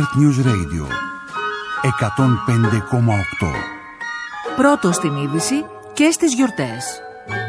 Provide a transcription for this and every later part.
Earth News Radio 105,8. Πρώτο στην είδηση και στις γιορτές.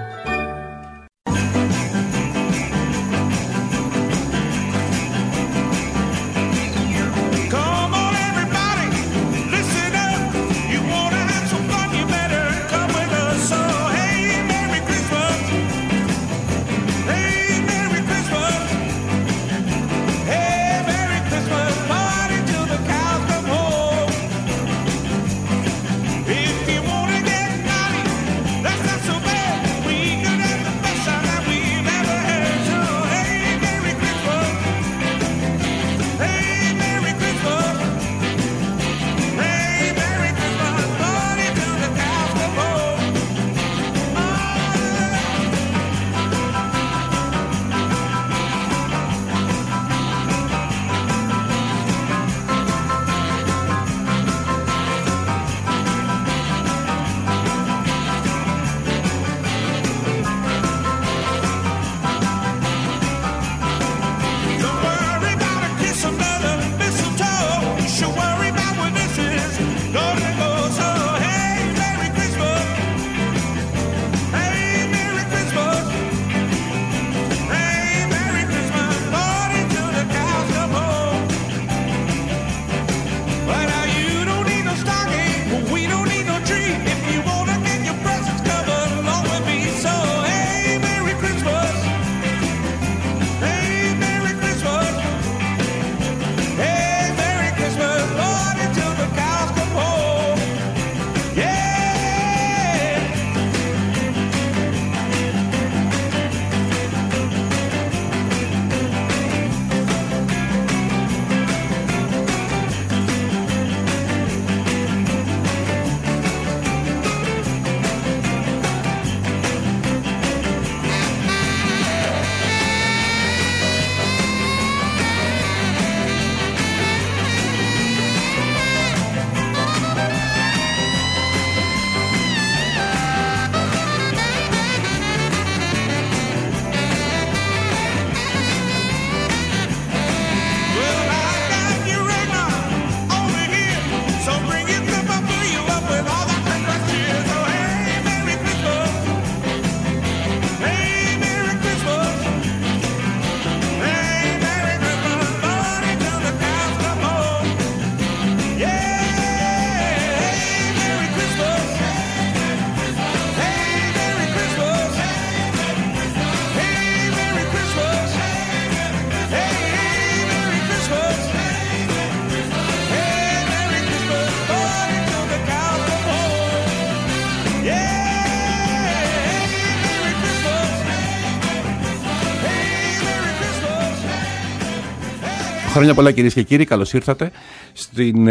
Χρόνια πολλά κυρίες και κύριοι, καλώς ήρθατε στην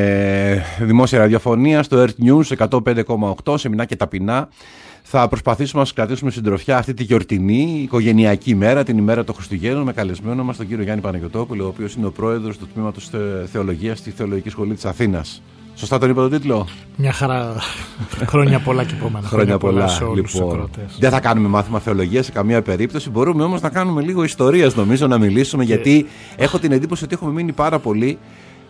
δημόσια ραδιοφωνία, στο Earth News 105,8, σεμινά και ταπεινά. Θα προσπαθήσουμε να σας κρατήσουμε συντροφιά αυτή τη γιορτινή, οικογενειακή μέρα, την ημέρα των Χριστουγέννων, με καλεσμένο μας τον κύριο Γιάννη Παναγιωτόπουλο, ο οποίος είναι ο πρόεδρος του Τμήματος Θεολογίας στη Θεολογική Σχολή της Αθήνας. Σωστά τον είπα τον τίτλο? Μια χαρά. Χρόνια πολλά και επόμενα. Χρόνια πολλά σε όλους τους ακροατές. Δεν θα κάνουμε μάθημα θεολογίας σε καμία περίπτωση. Μπορούμε όμως να κάνουμε λίγο ιστορίας, νομίζω, να μιλήσουμε, γιατί έχω την εντύπωση ότι έχουμε μείνει πάρα πολύ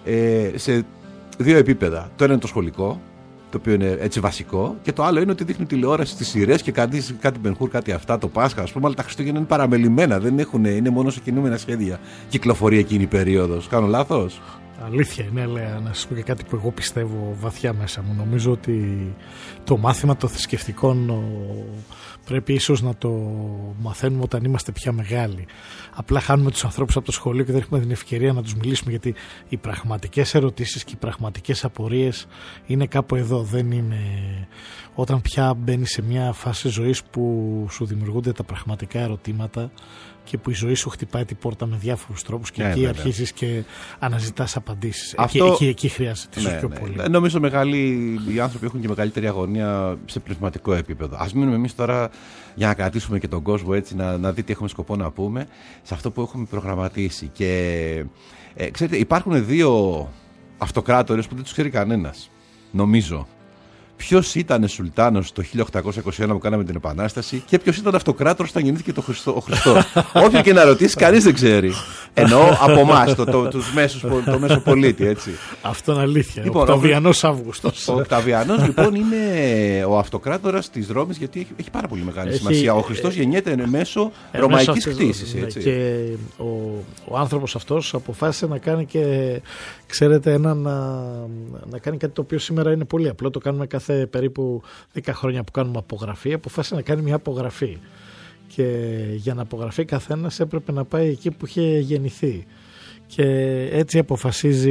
σε δύο επίπεδα. Το ένα είναι το σχολικό, το οποίο είναι έτσι βασικό, και το άλλο είναι ότι δείχνει τηλεόραση στις σειρές και κάτι Μπενχούρ, κάτι αυτά, το Πάσχα, ας πούμε, αλλά τα Χριστούγεννα είναι παραμελημένα, είναι μόνο σε κινούμενα σχέδια. Κυκλοφορεί εκείνη η περίοδος. Κάνω λάθος? Αλήθεια είναι, Λέα, να σας πω και κάτι που εγώ πιστεύω βαθιά μέσα μου. Νομίζω ότι το μάθημα των θρησκευτικών πρέπει ίσως να το μαθαίνουμε όταν είμαστε πια μεγάλοι. Απλά χάνουμε τους ανθρώπους από το σχολείο και δεν έχουμε την ευκαιρία να τους μιλήσουμε, γιατί οι πραγματικές ερωτήσεις και οι πραγματικές απορίες είναι κάπου εδώ. Δεν είναι όταν πια μπαίνεις σε μια φάση ζωής που σου δημιουργούνται τα πραγματικά ερωτήματα και που η ζωή σου χτυπάει την πόρτα με διάφορους τρόπους και εκεί αρχίζεις και αναζητάς απαντήσεις. Εκεί χρειάζεται ίσως πιο πολύ. Νομίζω οι άνθρωποι έχουν και μεγαλύτερη αγωνία σε πνευματικό επίπεδο. Ας μείνουμε εμείς τώρα, για να κρατήσουμε και τον κόσμο έτσι, να δει τι έχουμε σκοπό να πούμε, σε αυτό που έχουμε προγραμματίσει. Και ξέρετε, υπάρχουν δύο αυτοκράτορες που δεν τους ξέρει κανένας, νομίζω. ποιος ήταν Σουλτάνος το 1821 που κάναμε την Επανάσταση και ποιος ήταν αυτοκράτορας όταν γεννήθηκε ο Χριστός. Όποιο και να ρωτήσει, κανείς δεν ξέρει. Εννοώ από εμάς, το μέσο πολίτη, έτσι. Αυτό είναι αλήθεια. Λοιπόν, ο Οκταβιανός Αύγουστος. Ο Οκταβιανός λοιπόν είναι ο αυτοκράτορας της Ρώμης, γιατί έχει πάρα πολύ μεγάλη σημασία. Ο Χριστός γεννιέται μέσω ρωμαϊκής κτήσης. Και ο άνθρωπος αυτός αποφάσισε να κάνει και, ξέρετε, να κάνει κάτι το οποίο σήμερα είναι πολύ απλό. Το κάνουμε κάθε περίπου 10 χρόνια που κάνουμε απογραφή. Αποφάσισε να κάνει μια απογραφή. Και για να απογραφεί καθένας έπρεπε να πάει εκεί που είχε γεννηθεί. Και έτσι αποφασίζει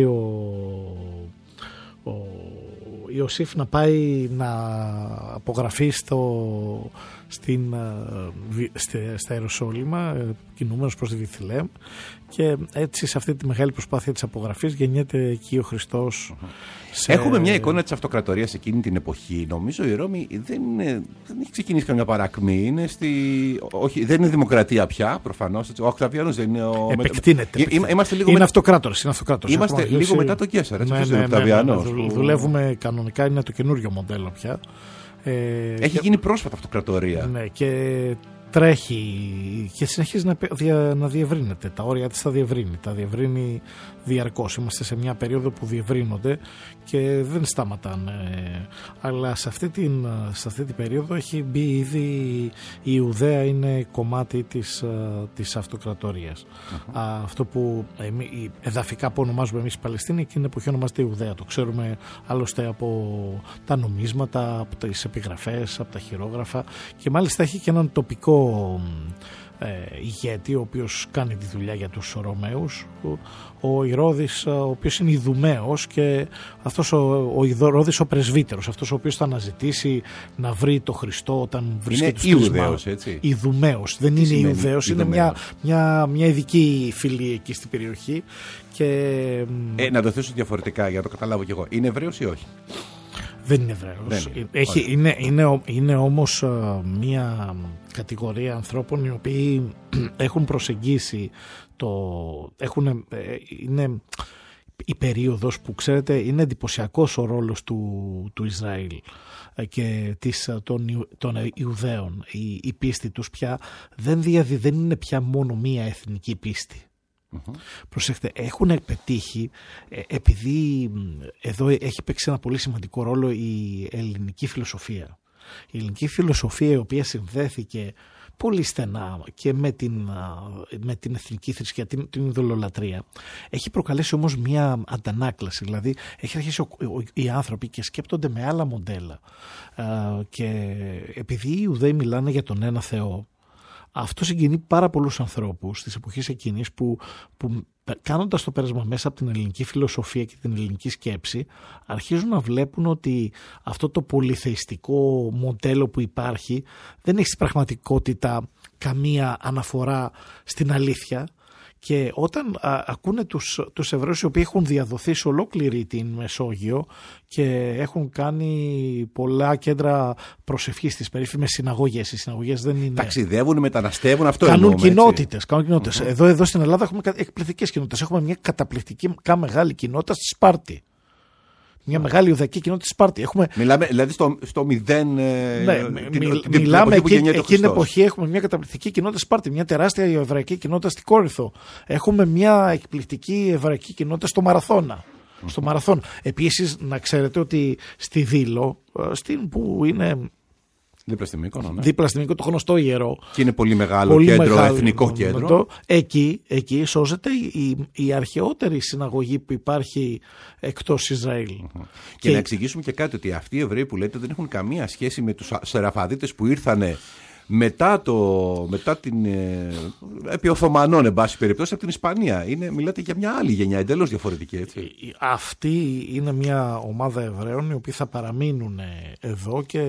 ο Ιωσήφ να πάει να απογραφεί στα Ιεροσόλυμα, κινούμενος προς τη Βιθλεέμ, και έτσι σε αυτή τη μεγάλη προσπάθεια της απογραφής γεννιέται εκεί ο Χριστός. Έχουμε μια εικόνα της αυτοκρατορίας εκείνη την εποχή. Νομίζω η Ρώμη δεν έχει ξεκινήσει καμιά παρακμή. Δεν είναι δημοκρατία πια, προφανώς. Ο Οκταβιανός δεν είναι ο... Επεκτείνεται. Είναι αυτοκράτορας. Είμαστε λίγο μετά τον Καίσαρα. Δουλεύουμε κανονικά, είναι το καινούριο μοντέλο πια. Έχει γίνει πρόσφατα αυτοκρατορία. Ναι, και τρέχει και συνεχίζει να διευρύνεται. Τα όρια της τα διευρύνει διαρκώς. Είμαστε σε μια περίοδο που διευρύνονται και δεν σταματάνε. Αλλά σε αυτή την περίοδο έχει μπει ήδη η Ιουδαία, είναι κομμάτι της αυτοκρατορίας. Αυτό που εδαφικά που ονομάζουμε εμείς Παλαιστίνη, εκείνη την εποχή ονομάζεται Ιουδαία. Το ξέρουμε άλλωστε από τα νομίσματα, από τις επιγραφές, από τα χειρόγραφα, και μάλιστα έχει και έναν τοπικό ηγέτη ο οποίος κάνει τη δουλειά για τους Ρωμαίους, ο Ηρώδης, ο οποίος είναι Ιδουμαίος, και αυτός ο Ηρώδης ο πρεσβύτερος, αυτός ο οποίος θα αναζητήσει να βρει το Χριστό όταν βρίσκεται στους Ιουδαίος, έτσι. Ιδουμαίος, δεν είναι Ιουδαίος, είναι μια ειδική φυλή εκεί στην περιοχή. Και να το θέσω διαφορετικά για να το καταλάβω κι εγώ. Είναι Εβραίος ή όχι? Δεν είναι Εβραίος. Είναι όμως μια κατηγορία ανθρώπων οι οποίοι έχουν προσεγγίσει είναι η περίοδος που, ξέρετε, είναι εντυπωσιακός ο ρόλος του Ισραήλ και των Ιουδαίων. Η πίστη τους πια δεν είναι πια μόνο μία εθνική πίστη. Προσέξτε, έχουν πετύχει, επειδή εδώ έχει παίξει ένα πολύ σημαντικό ρόλο η ελληνική φιλοσοφία. Η ελληνική φιλοσοφία, η οποία συνδέθηκε πολύ στενά και με την εθνική θρησκεία, την ειδωλολατρία, έχει προκαλέσει όμως μια αντανάκλαση. Δηλαδή έχει αρχίσει οι άνθρωποι και σκέπτονται με άλλα μοντέλα, και επειδή οι Ιουδαίοι μιλάνε για τον ένα Θεό, αυτό συγκινεί πάρα πολλούς ανθρώπους στις εποχές εκείνης που κάνοντας το πέρασμα μέσα από την ελληνική φιλοσοφία και την ελληνική σκέψη, αρχίζουν να βλέπουν ότι αυτό το πολυθεϊστικό μοντέλο που υπάρχει δεν έχει στην πραγματικότητα καμία αναφορά στην αλήθεια. Και όταν ακούνε τους Εβραίους, οι οποίοι έχουν διαδοθεί σε ολόκληρη την Μεσόγειο και έχουν κάνει πολλά κέντρα προσευχής, στις περίφημες συναγωγές. Οι συναγωγές δεν είναι... Ταξιδεύουν, μεταναστεύουν, αυτό κάνουν κοινότητες. Εδώ στην Ελλάδα έχουμε εκπληκτικές κοινότητες. Έχουμε μια καταπληκτική μεγάλη κοινότητα στη Σπάρτη. Μια μεγάλη Ιουδαϊκή κοινότητα στη Σπάρτη. Μιλάμε δηλαδή στο μηδέν. Μιλάμε εκείνη την εποχή. Έχουμε μια καταπληκτική κοινότητα στη Σπάρτη, μια τεράστια εβραϊκή κοινότητα στη Κόρινθο. Έχουμε μια εκπληκτική εβραϊκή κοινότητα στο Μαραθώνα. Στο Μαραθώνα. Επίσης, να ξέρετε ότι στη Δήλο, που είναι δίπλα στη Μύκονο, δίπλα στη Μύκονο, το γνωστό ιερό. Και είναι πολύ μεγάλο κέντρο, εθνικό κέντρο. Εκεί σώζεται η αρχαιότερη συναγωγή που υπάρχει εκτός Ισραήλ. Και να εξηγήσουμε και κάτι, ότι αυτοί οι Εβραίοι που λέτε δεν έχουν καμία σχέση με τους Σεραφαδίτες που ήρθανε μετά την επί Οθωμανών, εν πάση περιπτώσει, από την Ισπανία. Μιλάτε για μια άλλη γενιά, εντελώς διαφορετική, έτσι. Αυτή είναι μια ομάδα Εβραίων οι οποίοι θα παραμείνουν εδώ και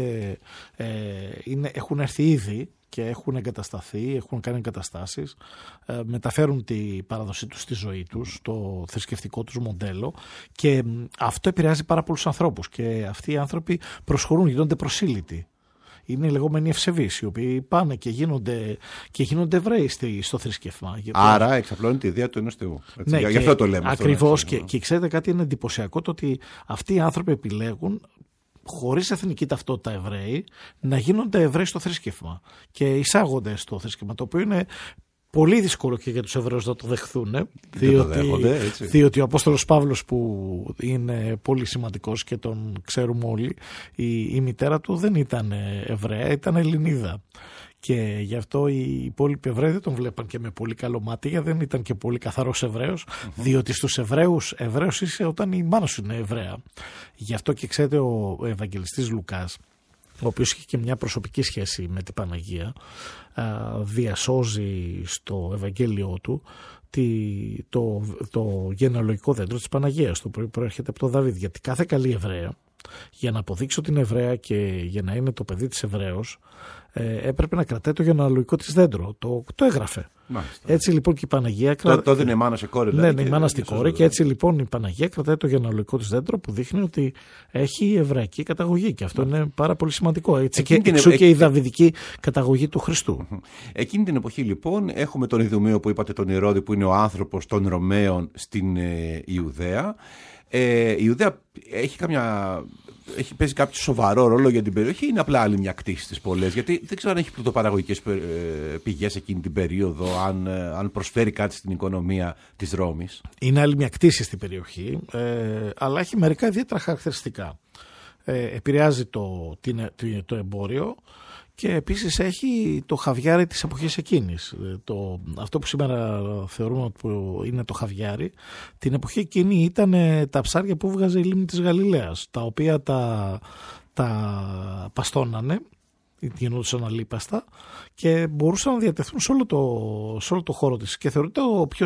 έχουν έρθει ήδη και έχουν εγκατασταθεί, έχουν κάνει εγκαταστάσεις, μεταφέρουν τη παράδοσή τους στη ζωή τους, το θρησκευτικό τους μοντέλο, και αυτό επηρεάζει πάρα πολλούς ανθρώπους, και αυτοί οι άνθρωποι προσχωρούν, γίνονται προσήλυτοι. Είναι οι λεγόμενοι ευσεβείς, οι οποίοι πάνε και γίνονται Εβραίοι στο θρησκεύμα. Άρα εξαπλώνει τη ιδέα του ενός Θεού. Ναι, γι' αυτό το λέμε. Ακριβώς. Και ξέρετε κάτι, είναι εντυπωσιακό το ότι αυτοί οι άνθρωποι επιλέγουν, χωρίς εθνική ταυτότητα Εβραίοι να γίνονται Εβραίοι στο θρήσκευμα και εισάγονται στο θρήσκευμα, το οποίο είναι πολύ δύσκολο και για τους Εβραίους να το δεχθούν, διότι ο Απόστολος Παύλος, που είναι πολύ σημαντικός και τον ξέρουμε όλοι, η μητέρα του δεν ήταν Εβραία, ήταν Ελληνίδα. Και γι' αυτό οι υπόλοιποι Εβραίοι δεν τον βλέπαν και με πολύ καλό μάτι, γιατί δεν ήταν και πολύ καθαρός Εβραίος, διότι στους Εβραίους είσαι όταν η μάνα σου είναι Εβραία. Γι' αυτό και ξέρετε, ο Ευαγγελιστής Λουκάς, ο οποίος είχε και μια προσωπική σχέση με την Παναγία, διασώζει στο Ευαγγέλιό του το γενεαλογικό δέντρο της Παναγίας, το οποίο προέρχεται από τον Δαβίδ. Γιατί κάθε καλή Εβραία, για να αποδείξει ότι είναι Εβραία και για να είναι το παιδί της Εβραίος, έπρεπε να κρατάει το γενεαλογικό της δέντρο. Το έγραφε. Μάλιστα. Έτσι λοιπόν και η Παναγία. Το έδινε η μάνα σε κόρη. Ναι, η μάνα στη κόρη. Και έτσι λοιπόν η Παναγία κρατάει το γενεαλογικό της δέντρο, που δείχνει ότι έχει εβραϊκή καταγωγή. Και αυτό είναι πάρα πολύ σημαντικό. Έτσι, και η δαβιδική καταγωγή του Χριστού. Εκείνη την εποχή λοιπόν έχουμε τον Ιδουμαίο που είπατε, τον Ηρώδη, που είναι ο άνθρωπος των Ρωμαίων στην Ιουδαία. Η Ιουδαία έχει παίζει κάποιο σοβαρό ρόλο για την περιοχή, ή είναι απλά άλλη μια κτήση στις πολλές? Γιατί δεν ξέρω αν έχει πλουτοπαραγωγικές πηγές εκείνη την περίοδο, αν προσφέρει κάτι στην οικονομία της Ρώμης. Είναι άλλη μια κτήση στην περιοχή, αλλά έχει μερικά ιδιαίτερα χαρακτηριστικά. Επηρεάζει το εμπόριο. Και επίσης έχει το χαβιάρι της εποχής εκείνης. Αυτό που σήμερα θεωρούμε ότι είναι το χαβιάρι, την εποχή εκείνη ήταν τα ψάρια που βγάζε η λίμνη της Γαλιλαίας, τα οποία τα παστώνανε, γινόντουσαν αλίπαστα και μπορούσαν να διατεθούν σε όλο το χώρο της. Και θεωρείται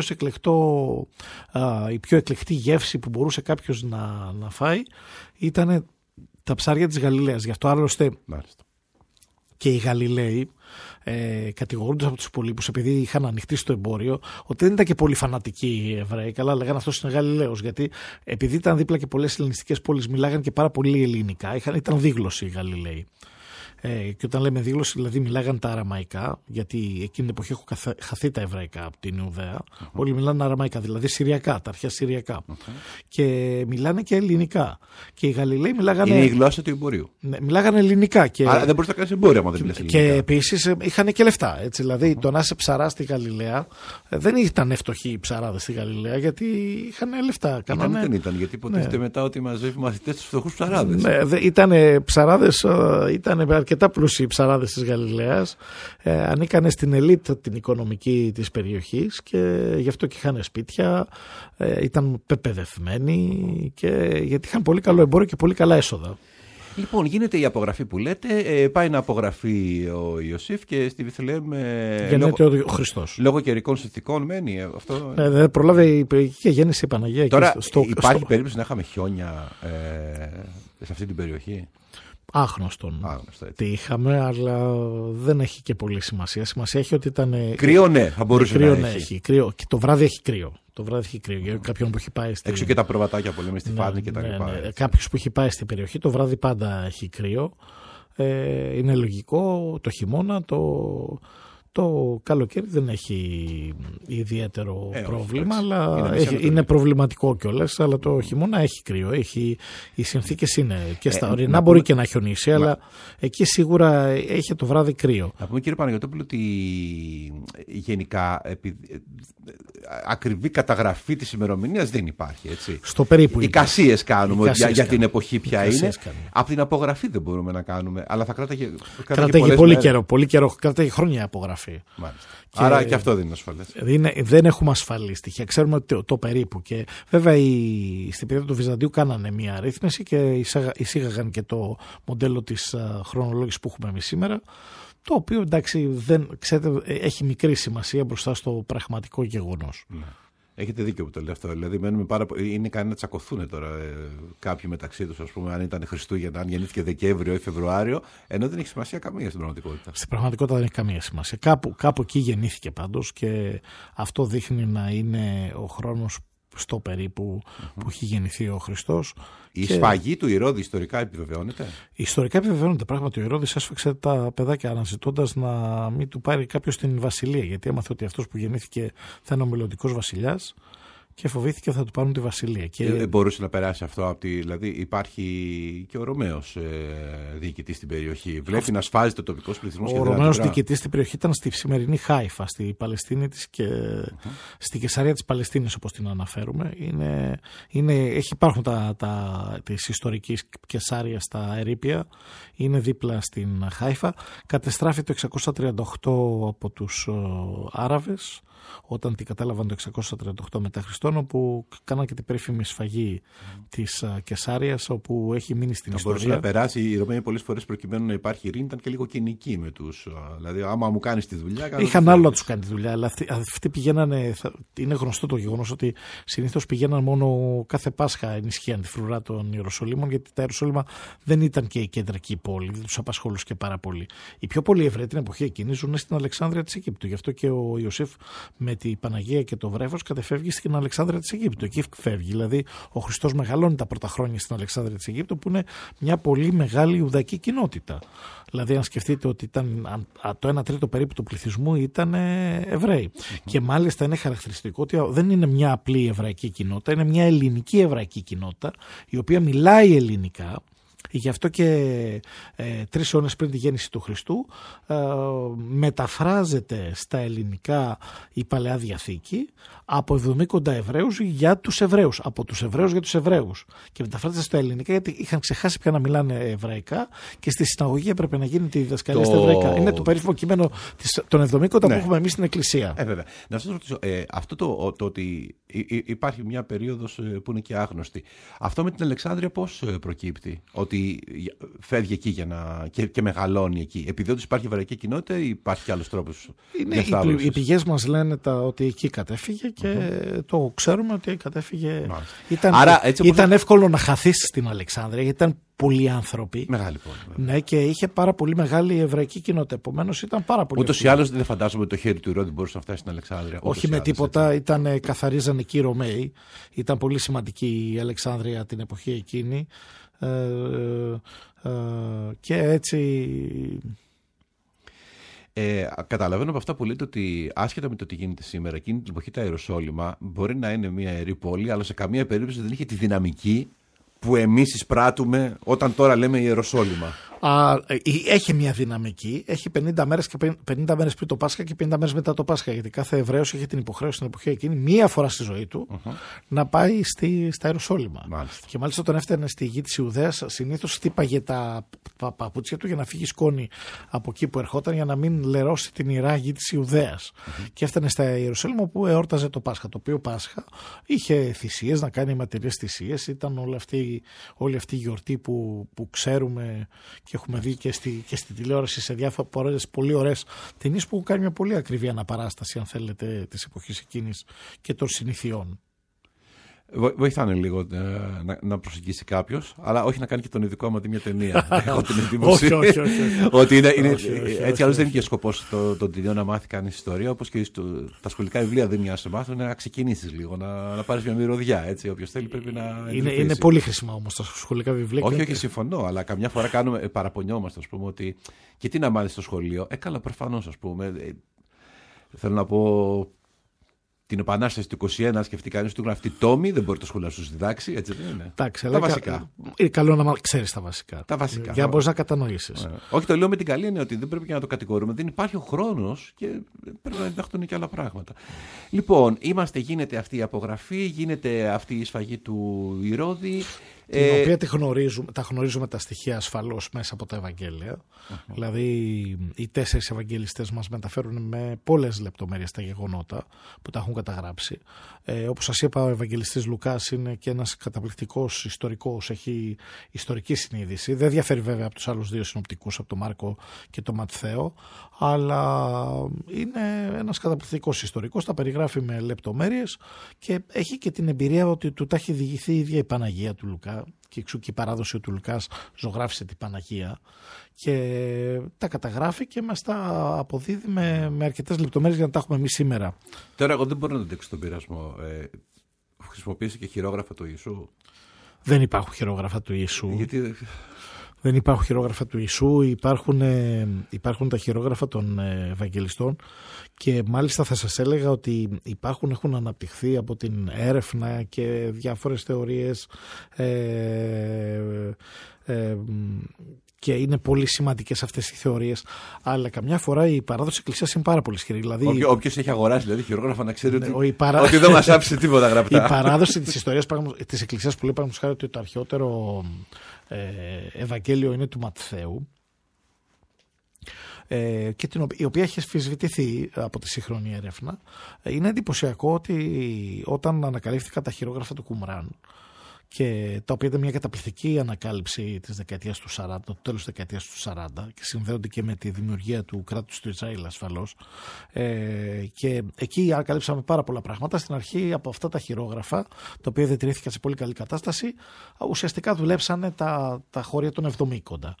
η πιο εκλεκτή γεύση που μπορούσε κάποιος να φάει ήταν τα ψάρια της Γαλιλαίας. Γι' αυτό άλλωστε... Μάλιστα. Και οι Γαλιλαίοι κατηγορούνται από τους υπολείπους, επειδή είχαν ανοιχτεί στο εμπόριο, ότι δεν ήταν και πολύ φανατικοί οι Εβραίοι. Καλά, λέγανε αυτός είναι Γαλιλαίος, γιατί επειδή ήταν δίπλα και πολλές ελληνιστικές πόλεις, μιλάγαν και πάρα πολύ ελληνικά, ήταν δίγλωσσοι οι Γαλιλαίοι. Και όταν λέμε δίγλωση, δηλαδή μιλάγαν τα αραμαϊκά, γιατί εκείνη την εποχή έχουν χαθεί τα εβραϊκά από την Ιουδαία. Όλοι μιλάνε αραμαϊκά, δηλαδή συριακά, τα αρχαία συριακά. Και μιλάνε και ελληνικά. Και οι Γαλιλαίοι μιλάγανε. Είναι η γλώσσα του εμπορίου. Ναι, μιλάγανε ελληνικά. Άρα δεν μπορείς να κάνεις εμπόριο άμα δεν μιλάς ελληνικά. Και επίσης είχαν και λεφτά. Έτσι, δηλαδή το να είσαι ψαρά στη Γαλιλαία, δεν ήταν φτωχοί οι ψαράδες στη Γαλιλαία, γιατί είχαν λεφτά. Δεν ήταν, γιατί υποτίθεται μετά ότι μαζεύει μαθητές τους φτωχούς ψαράδες. Ναι, ήταν ψαράδες, ήταν αρκετά πλούσιοι ψαράδες της Γαλιλαίας, ανήκανε στην ελίτ την οικονομική της περιοχής και γι' αυτό και είχαν σπίτια, ήταν πεπαιδευμένοι και γιατί είχαν πολύ καλό εμπόριο και πολύ καλά έσοδα. Λοιπόν, γίνεται η απογραφή που λέτε, πάει να απογραφεί ο Ιωσήφ και στη Βιθλεέμ γεννιέται ο Χριστός. Λόγω καιρικών συνθηκών μένει αυτό. Δεν προλάβει και γέννησε η Παναγία. Τώρα υπάρχει περίπτωση να είχαμε χιόνια σε αυτή την περιοχή? Άγνωστον τι είχαμε, αλλά δεν έχει και πολύ σημασία. Σημασία έχει ότι ήταν. Κρύο, ναι, θα μπορούσε να έχει. Κρύο. Και το βράδυ έχει κρύο. Για κάποιον που έχει πάει έξω και τα προβατάκια που λέμε στη Φάρνη και τα λοιπά. Κάποιος που έχει πάει στην περιοχή, το βράδυ πάντα έχει κρύο. Είναι λογικό. Το χειμώνα, το καλοκαίρι δεν έχει ιδιαίτερο πρόβλημα, αλλά είναι προβληματικό κιόλας, αλλά το χειμώνα έχει κρύο, οι συνθήκες είναι και στα ορεινά μπορεί και να χιονίσει, αλλά εκεί σίγουρα έχει το βράδυ κρύο. Να πούμε, κύριε Παναγιωτόπουλο, ότι γενικά ακριβή καταγραφή της ημερομηνίας δεν υπάρχει, έτσι. Στο περίπου. Εικασίες κάνουμε για την εποχή ποια είναι. Από την απογραφή δεν μπορούμε να κάνουμε, αλλά θα κράταγε πολύ καιρό, κράταγε χρόνια απογραφή. Άρα και αυτό δεν είναι ασφαλές. Δεν έχουμε ασφαλή στοιχεία. Ξέρουμε το περίπου. Και βέβαια στην περίοδο του Βυζαντίου κάνανε μια αρρύθμιση και εισήγαγαν και το μοντέλο της χρονολόγησης που έχουμε εμείς σήμερα. Το οποίο εντάξει ξέρετε, έχει μικρή σημασία μπροστά στο πραγματικό γεγονός. Ναι. Έχετε δίκιο που το λέω αυτό. Δηλαδή, είναι κανένα να τσακωθούν τώρα κάποιοι μεταξύ τους, ας πούμε, αν ήταν Χριστούγεννα, αν γεννήθηκε Δεκέμβριο ή Φεβρουάριο, ενώ δεν έχει σημασία καμία στην πραγματικότητα. Στην πραγματικότητα δεν έχει καμία σημασία. Κάπου εκεί γεννήθηκε πάντως και αυτό δείχνει να είναι ο χρόνος στο περίπου που έχει γεννηθεί ο Χριστός. Η σφαγή του Ηρώδη ιστορικά επιβεβαιώνεται? Ιστορικά επιβεβαιώνεται. Πράγματι, ο Ηρώδης έσφαξε τα παιδάκια αναζητώντας να μην του πάρει κάποιος την βασιλεία. Γιατί έμαθε ότι αυτός που γεννήθηκε θα είναι ο μελλοντικός βασιλιάς και φοβήθηκε ότι θα του πάρουν τη βασιλεία. Και... μπορούσε να περάσει αυτό δηλαδή υπάρχει και ο Ρωμαίος διοικητής στην περιοχή. Βλέπει να σφάζει το τοπικό πληθυσμό. Ο Ρωμαίος διοικητής στην περιοχή ήταν στη σημερινή Χάιφα, στη Παλαιστίνη της και στη Κεσαρία της Παλαιστίνης, όπως την αναφέρουμε. Υπάρχουν της ιστορικής Κεσάρια στα ερείπια, είναι δίπλα στην Χάιφα. Κατεστράφει το 638 από τους Άραβες, όταν την κατάλαβαν το 638 μετά Χριστόν, όπου κάναν και την περίφημη σφαγή της Κεσάριας, όπου έχει μείνει στην ιστορία. Μπορούσε να περάσει οι Ρωμαίοι πολλές φορές προκειμένου να υπάρχει ειρήνη, ήταν και λίγο κοινικοί με τους. Δηλαδή, άμα μου κάνεις τη δουλειά. Είχαν άλλο να τους κάνει τη δουλειά, αλλά αυτοί πηγαίνανε. Είναι γνωστό το γεγονός ότι συνήθως πηγαίναν μόνο κάθε Πάσχα, ενισχύαν τη φρουρά των Ιεροσολύμων, γιατί τα Ιεροσόλυμα δεν ήταν και η κεντρική πόλη, δεν τους απασχολούσε και πάρα πολύ. Οι πιο πολλοί Εβραίοι την εποχή εκείνη ζουν στην Αλεξάνδρεια της Αιγύπτου. Γι' αυτό και ο Ιωσήφ με την Παναγία και το βρέφος κατεφεύγει στην Αλεξάνδρεια της Αιγύπτου. Εκεί φεύγει. Δηλαδή, ο Χριστός μεγαλώνει τα πρώτα χρόνια στην Αλεξάνδρεια της Αιγύπτου, που είναι μια πολύ μεγάλη Ιουδαϊκή κοινότητα. Δηλαδή, αν σκεφτείτε ότι το 1 τρίτο περίπου του πληθυσμού ήταν Εβραίοι. Και μάλιστα είναι χαρακτηριστικό ότι δεν είναι μια απλή εβραϊκή κοινότητα, είναι μια ελληνική εβραϊκή κοινότητα, η οποία μιλάει ελληνικά. Γι' αυτό και 3 αιώνες πριν τη γέννηση του Χριστού μεταφράζεται στα ελληνικά η Παλαιά Διαθήκη από 70 Εβραίους για τους Εβραίους, από τους Εβραίους για τους Εβραίους, και μεταφράζεται στα ελληνικά γιατί είχαν ξεχάσει πια να μιλάνε εβραϊκά και στη συναγωγή έπρεπε να γίνει τη διδασκαλία στα εβραϊκά. Είναι το περίφημο κείμενο των 70 που έχουμε εμείς στην Εκκλησία. Βέβαια. Να σας ρωτήσω, αυτό το ότι υπάρχει μια περίοδος που είναι και άγνωστη, αυτό με την Αλεξάνδρεια πώς προκύπτει? Ότι φεύγει εκεί και μεγαλώνει εκεί, επειδή όντως υπάρχει εβραϊκή κοινότητα ή υπάρχει και άλλος τρόπος? Οι πηγές μας λένε ότι εκεί κατέφυγε και το ξέρουμε ότι κατέφυγε. Ήταν εύκολο να χαθείς στην Αλεξάνδρεια, γιατί ήταν πολλοί άνθρωποι. Μεγάλη πόλη. Ναι, και είχε πάρα πολύ μεγάλη εβραϊκή κοινότητα. Επομένως ήταν πάρα πολύ. Ούτως ή άλλως δεν φαντάζομαι ότι το χέρι του Ηρώδη μπορούσε να φτάσει στην Αλεξάνδρεια. Όχι με τίποτα. Καθαρίζαν εκεί οι Ρωμαίοι. Ήταν πολύ σημαντική η Αλεξάνδρεια την εποχή εκείνη. Και έτσι. Καταλαβαίνω από αυτά που λέτε ότι άσχετα με το τι γίνεται σήμερα, εκείνη την εποχή τα Ιεροσόλυμα μπορεί να είναι μια ιερή πόλη, αλλά σε καμία περίπτωση δεν είχε τη δυναμική που εμείς εισπράττουμε όταν τώρα λέμε Ιεροσόλυμα. Έχει μια δυναμική, έχει 50 μέρες πριν το Πάσχα και 50 μέρες μετά το Πάσχα, γιατί κάθε Εβραίος είχε την υποχρέωση στην εποχή εκείνη μία φορά στη ζωή του να πάει στα Ιεροσόλυμα. Μάλιστα. Και μάλιστα όταν έφτανε στη γη της Ιουδαίας, συνήθως χτύπαγε τα παπούτσια του για να φύγει σκόνη από εκεί που ερχόταν, για να μην λερώσει την ιερά γη της Ιουδαίας. Και έφτανε στα Ιεροσόλυμα, όπου εόρταζε το Πάσχα. Το οποίο Πάσχα είχε θυσίες, να κάνει ματαιριές θυσίες, ήταν όλη αυτή η γιορτή που ξέρουμε και έχουμε δει και στη τηλεόραση σε διάφορες πολύ ωραίες ταινίες που κάνει μια πολύ ακριβή αναπαράσταση, αν θέλετε, της εποχής εκείνης και των συνηθιών. Βοηθάνε λίγο να προσεγγίσει κάποιος, αλλά όχι να κάνει και τον ειδικό άμα μια ταινία. Έχω την εντύπωση ότι έτσι άλλως δεν είναι και σκοπός των ταινιών να μάθει κανείς ιστορία, όπως και τα σχολικά βιβλία δεν είναι να σε μάθουν, να ξεκινήσεις λίγο, να πάρεις μια μυρωδιά. Έτσι, όποιος θέλει πρέπει να. Είναι πολύ χρήσιμα όμως τα σχολικά βιβλία. Όχι, συμφωνώ, αλλά καμιά φορά παραπονιόμαστε, ας πούμε, ότι και τι να μάθεις στο σχολείο. Καλά, προφανώς, ας πούμε. Θέλω να πω. Την Επανάσταση του 21, σκεφτεί κανείς του γραφτεί τόμοι, δεν μπορεί το σχολείο να σου διδάξει, έτσι δεν είναι? Εντάξει, τα βασικά. Είναι καλό να ξέρεις τα βασικά. Τα βασικά. Για να μπορείς να κατανοήσεις. Όχι, το λέω με την καλή είναι ότι δεν πρέπει και να το κατηγορούμε. Δεν υπάρχει ο χρόνος και πρέπει να ενταχθούν και άλλα πράγματα. Λοιπόν, γίνεται αυτή η απογραφή, γίνεται αυτή η σφαγή του Ηρώδη. Την οποία τα γνωρίζουμε τα στοιχεία ασφαλώς μέσα από τα Ευαγγέλια. Δηλαδή οι 4 Ευαγγελιστές μας μεταφέρουν με πολλές λεπτομέρειες τα γεγονότα που τα έχουν καταγράψει. Όπως σας είπα, ο Ευαγγελιστής Λουκάς είναι και ένας καταπληκτικός ιστορικός, έχει ιστορική συνείδηση. Δεν διαφέρει βέβαια από τους άλλους 2 συνοπτικούς, από τον Μάρκο και τον Ματθαίο, αλλά είναι ένας καταπληκτικός ιστορικός, τα περιγράφει με λεπτομέρειες και έχει και την εμπειρία ότι του τα έχει διηγηθεί η ίδια η Παναγία του Λουκά, και εξού και η παράδοση του Λουκάς ζωγράφησε την Παναγία και τα καταγράφει και μας τα αποδίδει με αρκετές λεπτομέρειες για να τα έχουμε εμείς σήμερα. Τώρα εγώ δεν μπορώ να αντέξω τον πειρασμό. Χρησιμοποίησε και χειρόγραφα του Ιησού. Δεν υπάρχουν χειρόγραφα του Ιησού. Γιατί. Δεν υπάρχουν χειρόγραφα του Ιησού, υπάρχουν τα χειρόγραφα των Ευαγγελιστών και μάλιστα θα σας έλεγα ότι έχουν αναπτυχθεί από την έρευνα και διάφορες θεωρίες και είναι πολύ σημαντικές αυτές οι θεωρίες, αλλά καμιά φορά η παράδοση της Εκκλησίας είναι πάρα πολύ ισχυρή. Δηλαδή, όποιος έχει αγοράσει δηλαδή χειρόγραφα να ξέρει ότι δεν μας άφησε τίποτα γραπτά. Η παράδοση της ιστορίας της Εκκλησίας που λέει παραδείγματος χάρη ότι το αρχαιότερο Ευαγγέλιο είναι του Ματθαίου, και η οποία έχει αμφισβητηθεί από τη σύγχρονη έρευνα. Είναι εντυπωσιακό ότι όταν ανακαλύφθηκαν τα χειρόγραφα του Κουμράν, και τα οποία ήταν μια καταπληκτική ανακάλυψη της δεκαετίας του 40, το τέλος της δεκαετίας του 40, και συνδέονται και με τη δημιουργία του κράτους του Ισραήλ ασφαλώς. Και εκεί ανακαλύψαμε πάρα πολλά πράγματα. Στην αρχή από αυτά τα χειρόγραφα, τα οποία διατηρήθηκαν σε πολύ καλή κατάσταση, ουσιαστικά δουλέψανε τα χώρια των Εβδομήκοντα.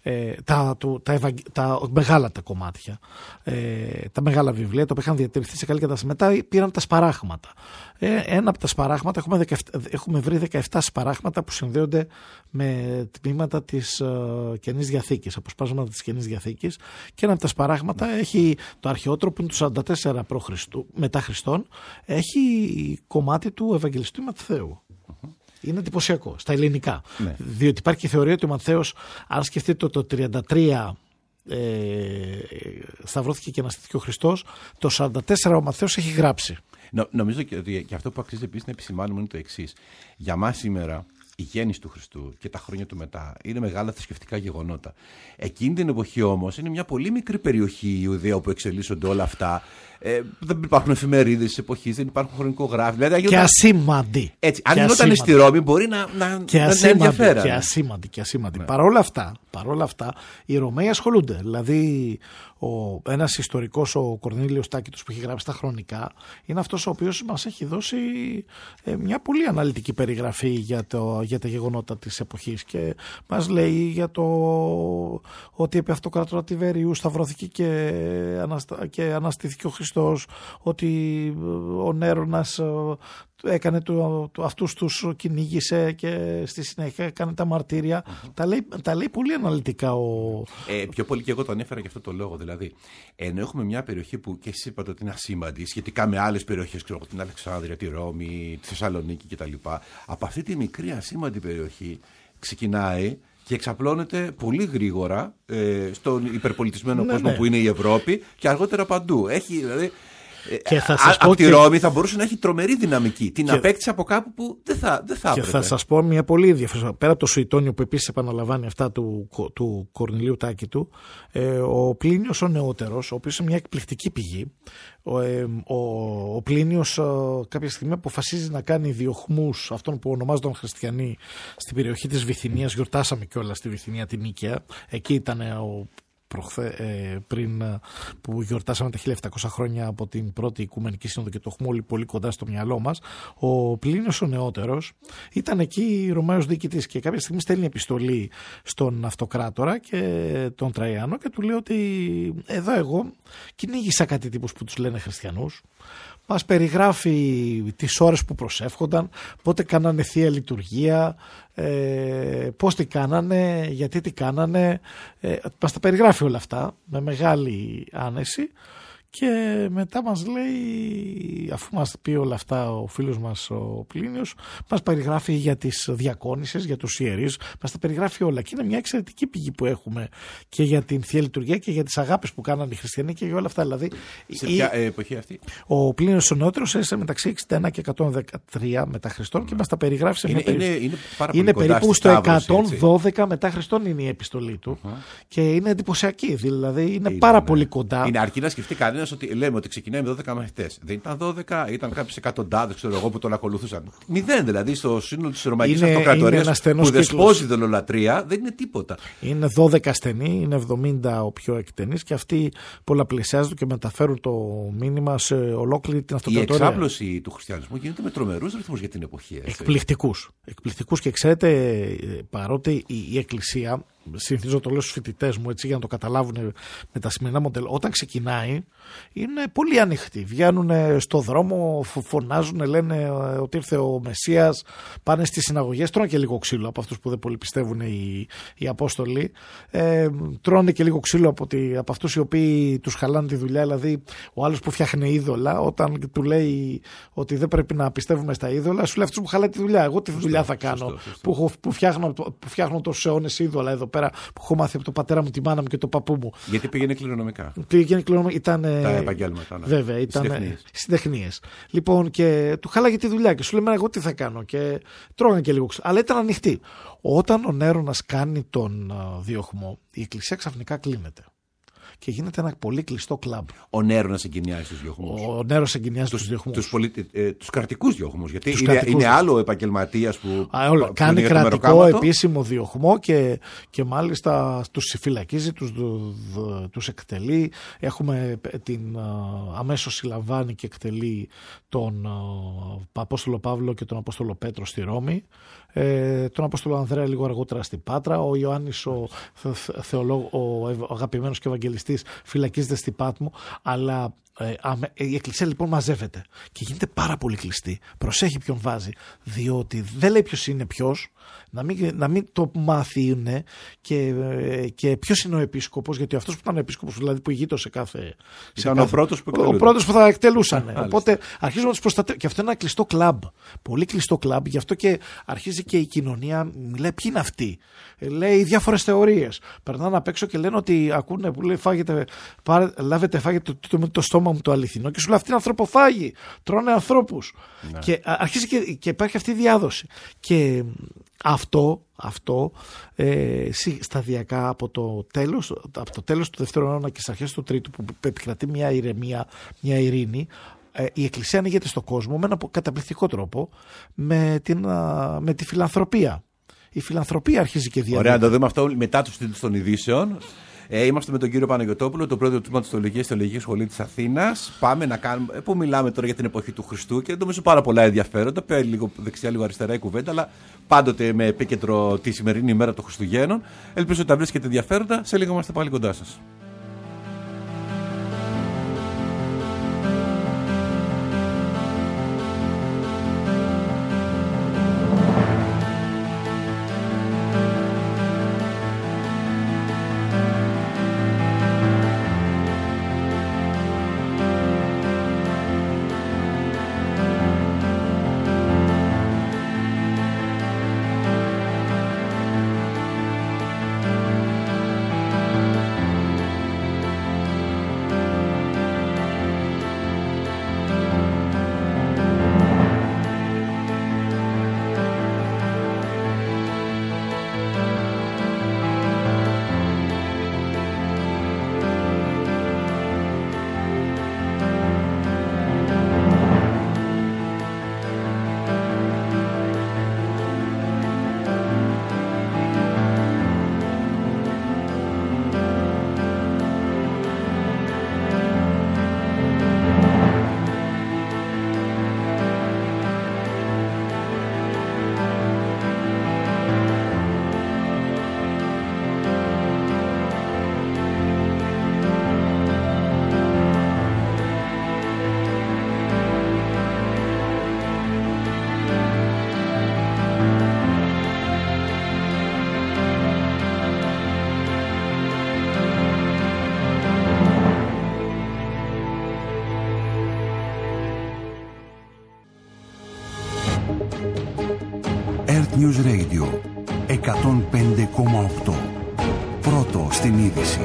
Τα μεγάλα τα κομμάτια, τα μεγάλα βιβλία, τα οποία είχαν διατηρηθεί σε καλή κατάσταση. Μετά πήραν τα σπαράγματα. Ένα από τα σπαράγματα, έχουμε βρει 17 σπαράγματα που συνδέονται με τμήματα της Καινής Διαθήκης, αποσπάσματα της Καινής Διαθήκης, και ένα από τα σπαράγματα έχει το αρχαιότερο που είναι το 44 μετά Χριστόν, έχει κομμάτι του Ευαγγελιστού Ματθαίου. Είναι εντυπωσιακό στα ελληνικά. Ναι. Διότι υπάρχει η θεωρία ότι ο Ματθαίος, αν σκεφτείτε το 33 σταυρώθηκε και αναστήθηκε ο Χριστός, το 44 ο Ματθαίος έχει γράψει. Νομίζω ότι και αυτό που αξίζει επίσης να επισημάνουμε είναι το εξής. Για μας σήμερα η γέννηση του Χριστού και τα χρόνια του μετά είναι μεγάλα θρησκευτικά γεγονότα. Εκείνη την εποχή όμως είναι μια πολύ μικρή περιοχή η Ιουδαία όπου εξελίσσονται όλα αυτά. Δεν υπάρχουν εφημερίδες της εποχής, δεν υπάρχουν χρονικογράφοι. Δηλαδή, και ασήμαντη. Έτσι, αν γινόταν στη Ρώμη μπορεί να ενδιαφέραν. Και ασήμαντη. Παρόλα αυτά, οι Ρωμαίοι ασχολούνται. Δηλαδή, ένας ιστορικός, ο Κορνήλιος Τάκητος, που έχει γράψει τα χρονικά, είναι αυτός ο οποίος μας έχει δώσει μια πολύ αναλυτική περιγραφή για τα γεγονότα της εποχής και μας λέει για το ότι επί αυτοκράτορα Τιβερίου σταυρώθηκε και αναστήθηκε ο Χριστός, ότι ο Νέρονας έκανε αυτούς τους κυνήγησε και στη συνέχεια έκανε τα μαρτύρια. Τα λέει πολύ αναλυτικά πιο πολύ και εγώ το ανέφερα για αυτό το λόγο. Δηλαδή, ενώ έχουμε μια περιοχή που και εσείς είπατε ότι είναι ασήμαντη σχετικά με άλλες περιοχές, ξέρω, την Αλεξάνδρεια, τη Ρώμη, τη Θεσσαλονίκη κτλ. Από αυτή τη μικρή ασήμαντη περιοχή ξεκινάει και εξαπλώνεται πολύ γρήγορα στον υπερπολιτισμένο κόσμο που είναι η Ευρώπη και αργότερα παντού. Έχει δηλαδή. Και θα σας από τη Ρώμη θα μπορούσε να έχει τρομερή δυναμική. Την απέκτησε από κάπου που δεν θα έπρεπε. Και θα σας πω μια πολύ ενδιαφέρουσα. Πέρα από το Σουητόνιο που επίσης επαναλαμβάνει αυτά του Κορνηλίου Τάκητου, ο Πλίνιος ο Νεότερος, ο οποίος είναι μια εκπληκτική πηγή, ο Πλίνιος κάποια στιγμή αποφασίζει να κάνει διωχμούς αυτών που ονομάζονταν χριστιανοί στην περιοχή της Βυθινίας. Γιορτάσαμε κιόλας στη Βυθινία την Νίκαια. Εκεί ήταν πριν που γιορτάσαμε τα 1700 χρόνια από την πρώτη Οικουμενική Σύνοδο και το έχουμε όλοι πολύ κοντά στο μυαλό μας. Ο Πλίνιος ο Νεότερος ήταν εκεί Ρωμαίος διοικητής και κάποια στιγμή στέλνει επιστολή στον αυτοκράτορα και τον Τραϊάνο και του λέει ότι εδώ εγώ κυνήγησα κάτι τύπους που τους λένε χριστιανούς. Μας περιγράφει τις ώρες που προσεύχονταν, πότε κάνανε θεία λειτουργία, πώς τι κάνανε, γιατί τι κάνανε. Μας τα περιγράφει όλα αυτά με μεγάλη άνεση και μετά μας λέει, αφού μας πει όλα αυτά ο φίλος μας ο Πλίνιος, μας περιγράφει για τις διακόνησες, για τους ιερείς, μας τα περιγράφει όλα και είναι μια εξαιρετική πηγή που έχουμε και για την θεία λειτουργία και για τις αγάπες που κάνανε οι χριστιανοί και για όλα αυτά. Δηλαδή, σε ποια εποχή αυτή? Ο Πλίνιος ο Νεότερος έζησε μεταξύ 61 και 113 μετά Χριστόν και μας τα περιγράφει σε μια είναι περίπου στο 112 μετά Χριστόν είναι η επιστολή του και είναι εντυπωσιακή, δηλαδή είναι πάρα πολύ κοντά. Είναι αρκεί να σκεφτεί κανένα ότι λέμε ότι ξεκινάει με 12 μαθητές. Δεν ήταν 12, ήταν κάποιες εκατοντάδες, ξέρω εγώ, που τον ακολουθούσαν. 0 δηλαδή στο σύνολο της Ρωμαϊκής Αυτοκρατορίας που δεσπόζει την ολατρεία, δεν είναι τίποτα. Είναι 12 ασθενεί, είναι 70 ο πιο εκτενής και αυτοί πολλαπλησιάζουν και μεταφέρουν το μήνυμα σε ολόκληρη την αυτοκρατορία. Η εξάπλωση του χριστιανισμού γίνεται με τρομερούς ρυθμούς για την εποχή. Εκπληκτικούς και ξέρετε, παρότι η Εκκλησία συνηθίζω το λέω στους φοιτητές μου έτσι, για να το καταλάβουν με τα σημερινά μοντέλα. Όταν ξεκινάει είναι πολύ ανοιχτοί. Βγαίνουν στο δρόμο, φωνάζουν, λένε ότι ήρθε ο Μεσσίας, πάνε στις συναγωγές, τρώνε και λίγο ξύλο από αυτούς που δεν πολύ πιστεύουν οι Απόστολοι. Τρώνε και λίγο ξύλο από αυτούς οι οποίοι τους χαλάνε τη δουλειά. Δηλαδή ο άλλος που φτιάχνει είδωλα, όταν του λέει ότι δεν πρέπει να πιστεύουμε στα είδωλα, σου λέει αυτός που χαλάει τη δουλειά. Εγώ τι δουλειά θα κάνω που φτιάχνω τόσους αιώνες είδωλα εδώ πέρα που έχω μάθει από τον πατέρα μου, τη μάνα μου και τον παππού μου. Γιατί πήγαινε κληρονομικά. Ήταν. Τα επαγγέλματα. Ναι. Βέβαια, ήταν συντεχνίες. Λοιπόν, και του χάλαγε τη δουλειά και σου λέει: εγώ τι θα κάνω. Και τρώγανε και λίγο ξύλο. Αλλά ήταν ανοιχτή. Όταν ο Νέρονας κάνει τον διωχμό, η εκκλησία ξαφνικά κλείνεται. Και γίνεται ένα πολύ κλειστό κλαμπ. Ο Νέρονας εγκαινιάζει τους διωχμούς. Ο Νέρος εγκαινιάζει τους διωχμούς. Τους κρατικούς διωχμούς. Γιατί είναι άλλο επαγγελματίας που. Κάνει κρατικό επίσημο διωχμό και μάλιστα τους φυλακίζει, τους εκτελεί. Έχουμε αμέσως συλλαμβάνει και εκτελεί τον Απόστολο Παύλο και τον Απόστολο Πέτρο στη Ρώμη. Τον Απόστολο Ανδρέα λίγο αργότερα στην Πάτρα. Ο Ιωάννης ο αγαπημένος και ευαγγελιστής φυλακίζεται στην Πάτμο. Αλλά η εκκλησία λοιπόν μαζεύεται και γίνεται πάρα πολύ κλειστή. Προσέχει ποιον βάζει, διότι δεν λέει ποιος είναι ποιος, να μην το μάθουν και ποιος είναι ο επίσκοπος, γιατί αυτός που ήταν ο επίσκοπος, δηλαδή που ηγείτο σε κάθε. Ήταν ο πρώτος που θα εκτελούσαν. Οπότε αρχίζουμε να τους προστατεύουμε. Και αυτό είναι ένα κλειστό κλαμπ. Πολύ κλειστό κλαμπ. Γι' αυτό και αρχίζει και η κοινωνία, λέει ποιοι είναι αυτοί. Λέει διάφορες θεωρίες. Περνάνε απ' έξω και λένε ότι ακούνε που λέει λάβετε, φάγετε το στόμα μου το αληθινό. Και σου λέει αυτοί είναι ανθρωποφάγοι. Τρώνε ανθρώπους. Ναι. Και αρχίζει και υπάρχει αυτή η διάδοση. Και αυτό σταδιακά από το τέλος του δεύτερου αιώνα και στις αρχές του τρίτου, που επικρατεί μια ηρεμία, μια ειρήνη, η Εκκλησία ανοίγεται στον κόσμο με έναν καταπληκτικό τρόπο με τη φιλανθρωπία. Η φιλανθρωπία αρχίζει και διαδίδει. Ωραία, να το δούμε αυτό μετά τους τίτλους των ειδήσεων. Είμαστε με τον κύριο Παναγιωτόπουλο, τον πρόεδρο του Τμήματος Θεολογίας στη Θεολογική Σχολή της Αθήνας. Πάμε να κάνουμε. Που μιλάμε τώρα για την εποχή του Χριστού και νομίζω πάρα πολλά ενδιαφέροντα. Πέρα λίγο δεξιά, λίγο αριστερά η κουβέντα, αλλά πάντοτε με επίκεντρο τη σημερινή ημέρα των Χριστουγέννων. Ελπίζω ότι τα βρίσκετε ενδιαφέροντα. Σε λίγο είμαστε πάλι κοντά σας. News Radio 105,8. Πρώτο στην είδηση.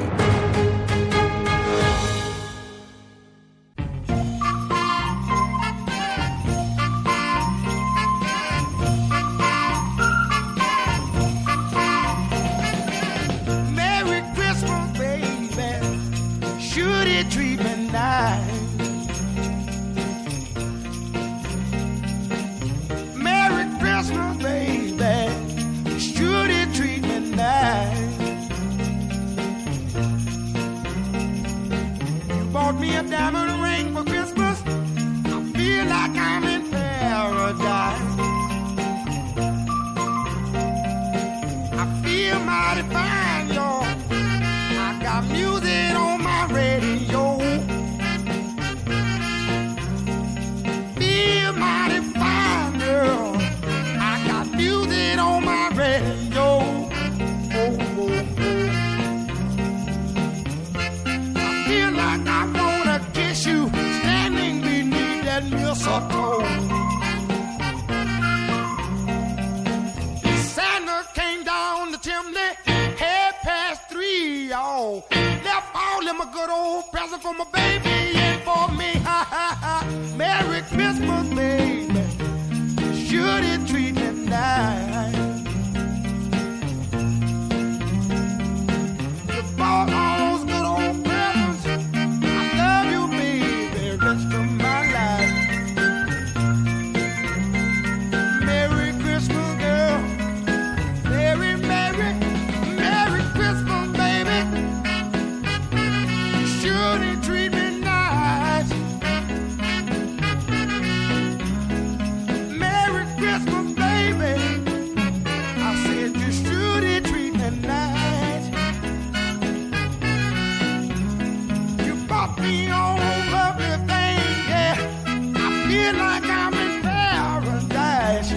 good old present for my baby and for me. Merry Christmas, baby. Should it treat me nice? You bought all those good old presents. I love you, baby, rest of my life. Merry Christmas, girl. Merry, Merry, Merry Christmas, baby. Should it treat me nice? Merry Christmas, baby. I said you should it treat me nice. You bought me all everything, yeah. I feel like I'm in paradise.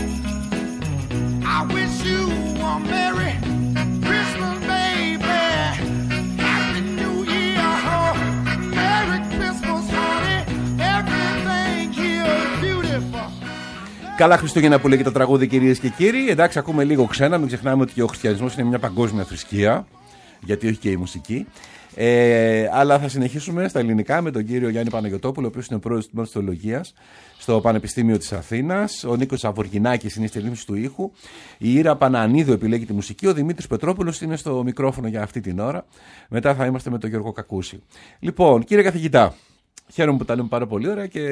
I wish you a Merry Christmas, baby. Happy New Year, oh. Merry Christmas, honey. Everything here is beautiful. Καλά Χριστούγεννα που λέει και το τραγούδι, κυρίες και κύριοι. Εντάξει, ακούμε λίγο ξένα. Μην ξεχνάμε ότι ο χριστιανισμός είναι μια παγκόσμια θρησκεία. Γιατί όχι και η μουσική. Αλλά θα συνεχίσουμε στα ελληνικά με τον κύριο Γιάννη Παναγιωτόπουλο, ο οποίος είναι πρόεδρος του Τμήματος Θεολογίας στο Πανεπιστήμιο της Αθήνας. Ο Νίκος Αβοργινάκης είναι στη ρύθμιση του ήχου. Η Ήρα Πανανίδου επιλέγει τη μουσική. Ο Δημήτρης Πετρόπουλος είναι στο μικρόφωνο για αυτή την ώρα. Μετά θα είμαστε με τον Γιώργο Κακούση. Λοιπόν, κύριε καθηγητά. Χαίρομαι που τα λέμε πάρα πολύ ωραία και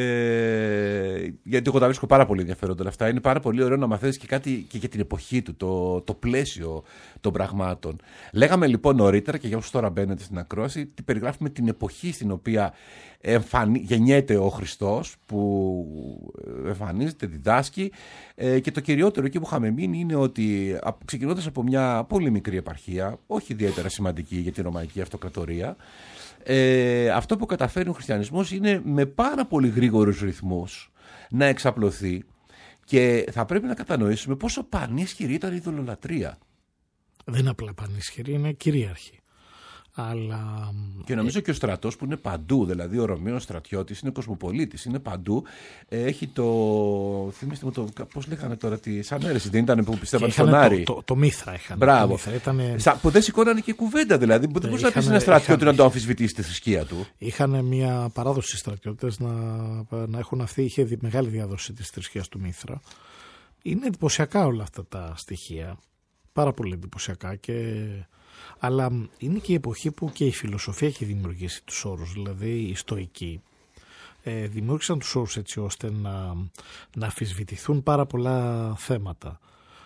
γιατί εγώ τα βρίσκω πάρα πολύ ενδιαφέροντα όλα αυτά. Είναι πάρα πολύ ωραίο να μαθαίνεις και κάτι και για την εποχή του, το πλαίσιο των πραγμάτων. Λέγαμε λοιπόν νωρίτερα, και για όσους τώρα μπαίνετε στην ακρόαση, ότι περιγράφουμε την εποχή στην οποία γεννιέται ο Χριστός, που εμφανίζεται, διδάσκει, και το κυριότερο εκεί που είχαμε μείνει είναι ότι ξεκινώντας από μια πολύ μικρή επαρχία, όχι ιδιαίτερα σημαντική για την Ρωμαϊκή Αυτοκρατορία, αυτό που καταφέρει ο χριστιανισμός είναι με πάρα πολύ γρήγορους ρυθμούς να εξαπλωθεί, και θα πρέπει να κατανοήσουμε πόσο πανίσχυρη ήταν η ειδωλολατρία. Δεν είναι απλά πανίσχυρη, είναι κυρίαρχη. Αλλά... Και νομίζω και ο στρατός που είναι παντού, δηλαδή ο Ρωμαίος στρατιώτης είναι κοσμοπολίτης, είναι παντού. Έχει το. Θυμήστε μου το. Πώς λέγανε τώρα, σαν αίρεση, δεν ήταν που πιστεύαν στον Άρη. Το Μήθρα είχαν. Μπράβο. Το Μήθρα ήταν... Που δεν σηκώνανε και κουβέντα, δηλαδή. Δεν μπορούσε να πει ένα στρατιώτη να το αμφισβητήσει τη θρησκεία του. Είχαν μια παράδοση οι στρατιώτες να έχουν αυτή, είχε μεγάλη διάδοση της θρησκείας του Μήθρα. Είναι εντυπωσιακά όλα αυτά τα στοιχεία. Πάρα πολύ εντυπωσιακά. Αλλά είναι και η εποχή που και η φιλοσοφία έχει δημιουργήσει τους όρους, δηλαδή οι στοικοί δημιούργησαν τους όρους έτσι ώστε να αμφισβητηθούν πάρα πολλά θέματα.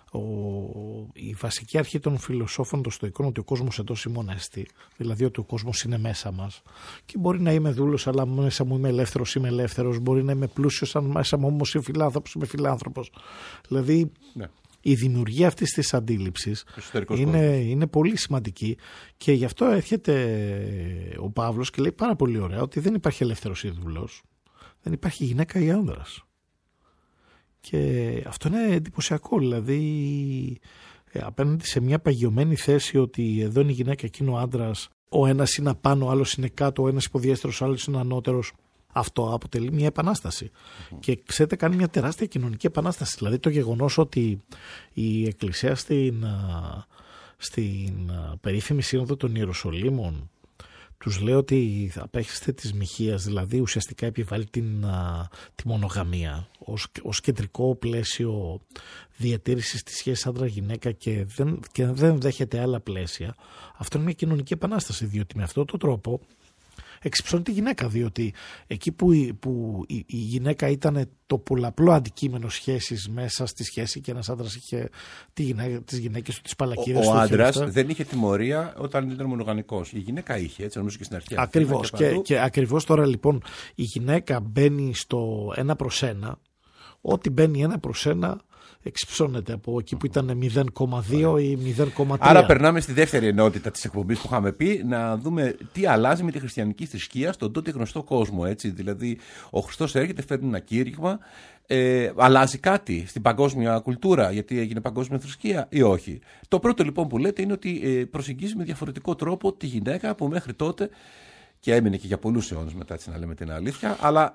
Η βασική αρχή των φιλοσόφων των στοικών ότι ο κόσμος εντός ημών έστι, δηλαδή ότι ο κόσμος είναι μέσα μας και μπορεί να είμαι δούλος αλλά μέσα μου είμαι ελεύθερος, μπορεί να είμαι πλούσιος αλλά μέσα μου όμως είμαι φιλάνθρωπος. Δηλαδή ναι. Η δημιουργία αυτής της αντίληψης είναι πολύ σημαντική, και γι' αυτό έρχεται ο Παύλος και λέει πάρα πολύ ωραία ότι δεν υπάρχει ελεύθερος ή δούλος, δεν υπάρχει γυναίκα ή άνδρας. Και αυτό είναι εντυπωσιακό, δηλαδή απέναντι σε μια παγιωμένη θέση ότι εδώ είναι η γυναίκα, εκείνο ο άντρας, ο ένας είναι απάνω, ο άλλος είναι κάτω, ο ένας υποδιέστερος, ο άλλος είναι ανώτερος. Αυτό αποτελεί μια επανάσταση. Και ξέρετε, κάνει μια τεράστια κοινωνική επανάσταση. Δηλαδή το γεγονός ότι η Εκκλησία στην περίφημη Σύνοδο των Ιεροσολύμων τους λέει ότι απέχεστε της μοιχείας, δηλαδή ουσιαστικά επιβάλλει τη μονογαμία ως κεντρικό πλαίσιο διατήρησης της σχέσης άντρα-γυναίκα και δεν δέχεται άλλα πλαίσια. Αυτό είναι μια κοινωνική επανάσταση, διότι με αυτόν τον τρόπο εξυψώνει τη γυναίκα, διότι εκεί που η γυναίκα ήταν το πολλαπλό αντικείμενο σχέσης μέσα στη σχέση και ένας άντρας είχε τις γυναίκες του, τις παλακίδες του. Ο άντρας δεν είχε τιμωρία όταν ήταν μονογαμικός. Η γυναίκα είχε, έτσι νομίζω και στην αρχή. Ακριβώς. Και ακριβώς τώρα λοιπόν η γυναίκα μπαίνει στο 1/1. Ό,τι μπαίνει 1/1 εξυψώνεται από εκεί που ήταν 0,2 ή 0,3. Άρα περνάμε στη δεύτερη ενότητα της εκπομπής που είχαμε πει, να δούμε τι αλλάζει με τη χριστιανική θρησκεία στον τότε γνωστό κόσμο. Έτσι. Δηλαδή ο Χριστός έρχεται, φέρνει ένα κήρυγμα, αλλάζει κάτι στην παγκόσμια κουλτούρα, γιατί έγινε παγκόσμια θρησκεία ή όχι. Το πρώτο λοιπόν που λέτε είναι ότι προσεγγίζει με διαφορετικό τρόπο τη γυναίκα που μέχρι τότε, και έμεινε και για πολλούς αιώνες μετά, έτσι να λέμε την αλήθεια,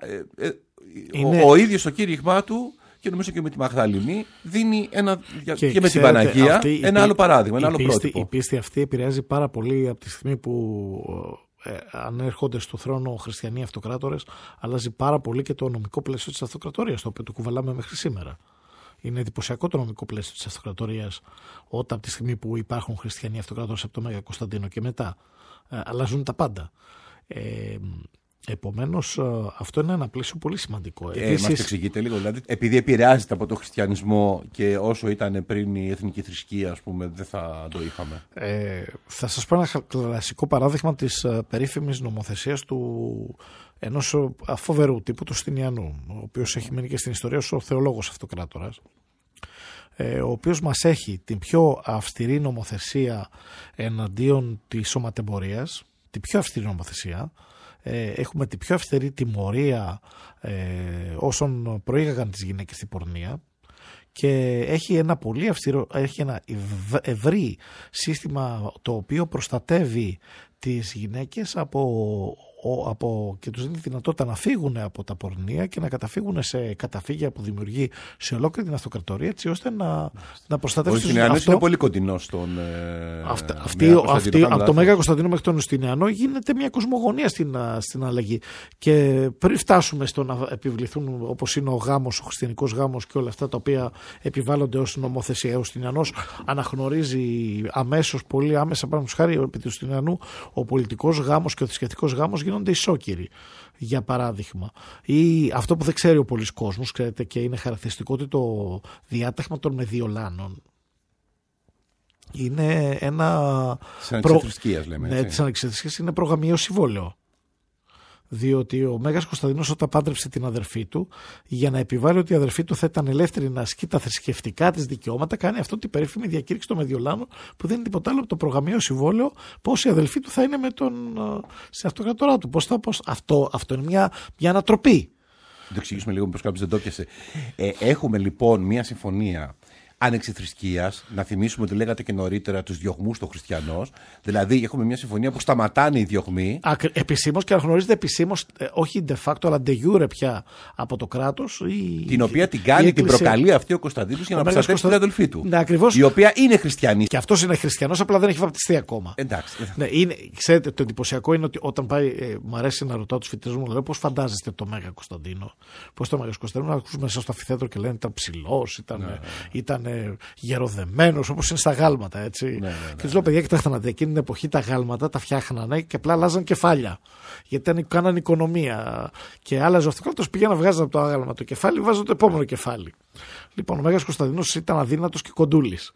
ο ίδιος το κήρυγμά του, και νομίζω και με τη Μαγδαληνή, δίνει και με την Παναγία ένα άλλο παράδειγμα, ένα άλλο πρότυπο. Η πίστη αυτή επηρεάζει πάρα πολύ από τη στιγμή που αν έρχονται στο θρόνο χριστιανοί αυτοκράτορες, αλλάζει πάρα πολύ και το νομικό πλαίσιο της αυτοκρατορίας, το οποίο το κουβαλάμε μέχρι σήμερα. Είναι εντυπωσιακό το νομικό πλαίσιο της αυτοκρατορίας όταν από τη στιγμή που υπάρχουν χριστιανοί αυτοκράτορες από το Μέγα Κωνσταντίνο και μετά. Αλλάζουν τα πάντα. Επομένως, αυτό είναι ένα πλαίσιο πολύ σημαντικό. Μας το εξηγείτε λίγο, δηλαδή, επειδή επηρεάζεται από τον χριστιανισμό και όσο ήταν πριν η εθνική θρησκεία, ας πούμε, δεν θα το είχαμε. Θα σας πω ένα κλασικό παράδειγμα της περίφημης νομοθεσίας του ενός φοβερού τύπου του Στινιανού, ο οποίος έχει μείνει και στην ιστορία ως ο θεολόγος αυτοκράτορας, ο οποίος μας έχει την πιο αυστηρή νομοθεσία εναντίον της σωματεμπορίας, την πιο αυστηρή νομοθεσία. Έχουμε την πιο αυστηρή τιμωρία όσων προήγαγαν τις γυναίκες στην πορνεία και έχει ένα πολύ αυστηρό, έχει ένα ευρύ σύστημα το οποίο προστατεύει τις γυναίκες και τους δίνει δυνατότητα να φύγουν από τα πορνεία και να καταφύγουν σε καταφύγια που δημιουργεί σε ολόκληρη την αυτοκρατορία, έτσι ώστε να προστατεύσει τους γυναίκες. Είναι πολύ κοντινό στον. Από το Μέγα Κωνσταντίνο μέχρι τον Ιουστινιανό γίνεται μια κοσμογονία στην αλλαγή. Και πριν φτάσουμε στο να επιβληθούν, όπως είναι ο γάμος, ο χριστιανικός γάμος και όλα αυτά τα οποία επιβάλλονται ως νομοθεσία. Ο Ιουστινιανός αναγνωρίζει αμέσως, πολύ άμεσα, παραδείγματος χάρη, επί του Ιουστινιανού, ο πολιτικός γάμος και ο θρησκευτικός γάμος γίνονται ισόκυροι, για παράδειγμα. Ή αυτό που δεν ξέρει ο πολλής κόσμος, ξέρετε, και είναι χαρακτηριστικό, ότι το διάταγμα των Μεδιολάνων είναι ένα. Της ανεξιθρησκείας, λέμε. Ναι, της ανεξιθρησκείας είναι προγαμιαίο συμβόλαιο. Διότι ο Μέγας Κωνσταντίνος, όταν πάντρεψε την αδερφή του, για να επιβάλλει ότι η αδερφή του θα ήταν ελεύθερη να ασκεί τα θρησκευτικά της δικαιώματα, κάνει αυτό την περίφημη διακήρυξη των Μεδιολάνων, που δεν είναι τίποτα άλλο από το προγαμιαίο συμβόλαιο, πώς η αδερφή του θα είναι στην αυτοκρατορά του. Αυτό είναι μια ανατροπή. Να το εξηγήσουμε λίγο, πως κάποιος δεν το πιασε. Έχουμε λοιπόν μια συμφωνία ανεξιθρησκείας. Να θυμίσουμε ότι λέγατε και νωρίτερα τους διωγμούς των χριστιανών. Δηλαδή, έχουμε μια συμφωνία που σταματάνε οι διωγμοί. Επισήμως και αναγνωρίζεται επισήμως, όχι de facto, αλλά de jure πια από το κράτος. Την οποία την κάνει, την προκαλεί αυτή ο Κωνσταντίνος για να προστατεύσει την αδελφή του. Ναι, ακριβώς. Η οποία είναι χριστιανή. Και αυτός είναι χριστιανός, απλά δεν έχει βαπτιστεί ακόμα. Εντάξει. Ναι, ξέρετε, το εντυπωσιακό είναι ότι όταν πάει, μου αρέσει να ρωτάω τους φοιτητές μου, λέω, πώς φαντάζεστε το Μέγα Κωνσταντίνο. Πώς το Μέγα Κωνσταντίνο, να ακούσουμε μέσα στο αμφιθέατρο και λένε ήταν ψηλός, ήταν γεροδεμένος, όπως είναι στα γάλματα, έτσι. Ναι. Και τους λέω, παιδιά, κοιτάξτε να δείτε, εκείνη την εποχή τα γάλματα τα φτιάχνανε και απλά αλλάζαν κεφάλια. Γιατί κάναν οικονομία. Και άλλαζε ο αυτοκράτορας, πήγαινε να βγάζανε από το άγαλμα το κεφάλι, βάζανε το επόμενο κεφάλι. Λοιπόν, ο Μέγας Κωνσταντίνος ήταν αδύνατος και κοντούλης.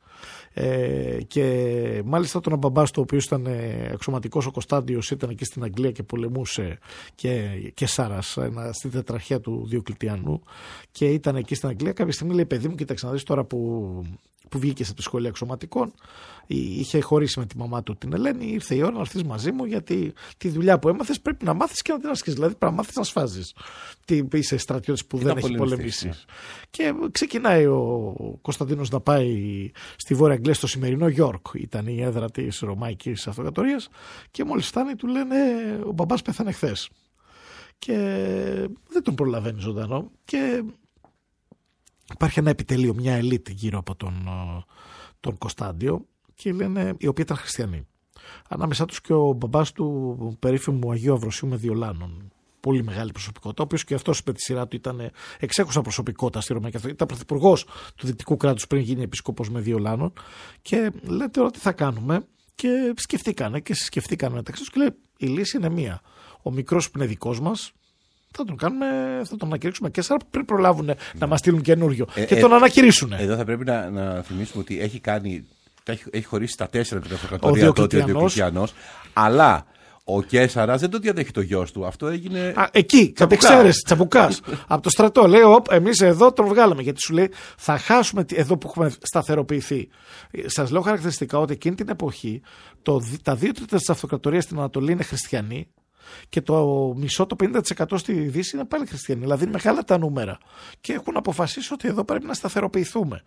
Και μάλιστα τον μπαμπάς του, ο οποίος ήταν αξιωματικός, ο Κωνσταντιος, ήταν εκεί στην Αγγλία και πολεμούσε και Σάρας στη τετραρχία του Διοκλητιανού και ήταν εκεί στην Αγγλία. Κάποια στιγμή λέει, παιδί μου, κοίταξε να δεις, τώρα που βγήκε από τη σχολή αξιωματικών, είχε χωρίσει με τη μαμά του την Ελένη, ήρθε η ώρα να έρθεις μαζί μου, γιατί τη δουλειά που έμαθες πρέπει να μάθεις και να την ασκείς. Δηλαδή πρέπει να μάθεις να σφάζεις. Τι είσαι στρατιώτης που δεν έχει πολεμήσει. Ναι. Και ξεκινάει ο Κωνσταντίνος να πάει στη Βόρεια Αγγλία, στο σημερινό Γιόρκ. Ήταν η έδρα της Ρωμαϊκής Αυτοκρατορίας. Και μόλις φτάνει, του λένε, ο μπαμπάς πέθανε χθες. Και δεν τον προλαβαίνει ζωντανό. Και υπάρχει ένα επιτελείο, μια ελίτ γύρω από τον Κωνσταντιο, και λένε, οι οποίοι ήταν χριστιανοί. Ανάμεσά τους και ο μπαμπάς του περίφημου Αγίου Αυροσίου Μεδιολάνων. Πολύ μεγάλη προσωπικότητα, ο οποίος και αυτός με τη σειρά του ήταν εξέχουσα προσωπικότητα στη Ρωμαϊκή Αυτοκρατορία. Ήταν πρωθυπουργός του Δυτικού κράτους πριν γίνει επίσκοπος Μεδιολάνων. Και λέει, τώρα τι θα κάνουμε. Και σκεφτήκανε μεταξύ τους και λέει, η λύση είναι μία. Ο μικρός που είναι δικός μας, θα τον ανακηρύξουμε και πριν προλάβουν να μας στείλουν καινούριο και τον ανακηρύσουν. Εδώ θα πρέπει να θυμίσουμε ότι έχει χωρίσει τα 4 την αυτοκρατορία τότε ο Διοκλητιανός, αλλά ο Καίσαρας δεν το διαδέχει το γιος του. Αυτό έγινε. Εκεί, κατ' εξαίρεση, τσαμπουκάς. Από το στρατό. Λέει, εμείς εδώ τον βγάλαμε. Γιατί σου λέει, θα χάσουμε εδώ που έχουμε σταθεροποιηθεί. Σας λέω χαρακτηριστικά ότι εκείνη την εποχή τα 2 τρίτα της αυτοκρατορίας στην Ανατολή είναι χριστιανοί. Και το μισό, το 50% στη Δύση είναι πάλι χριστιανοί. Δηλαδή μεγάλα τα νούμερα. Και έχουν αποφασίσει ότι εδώ πρέπει να σταθεροποιηθούμε.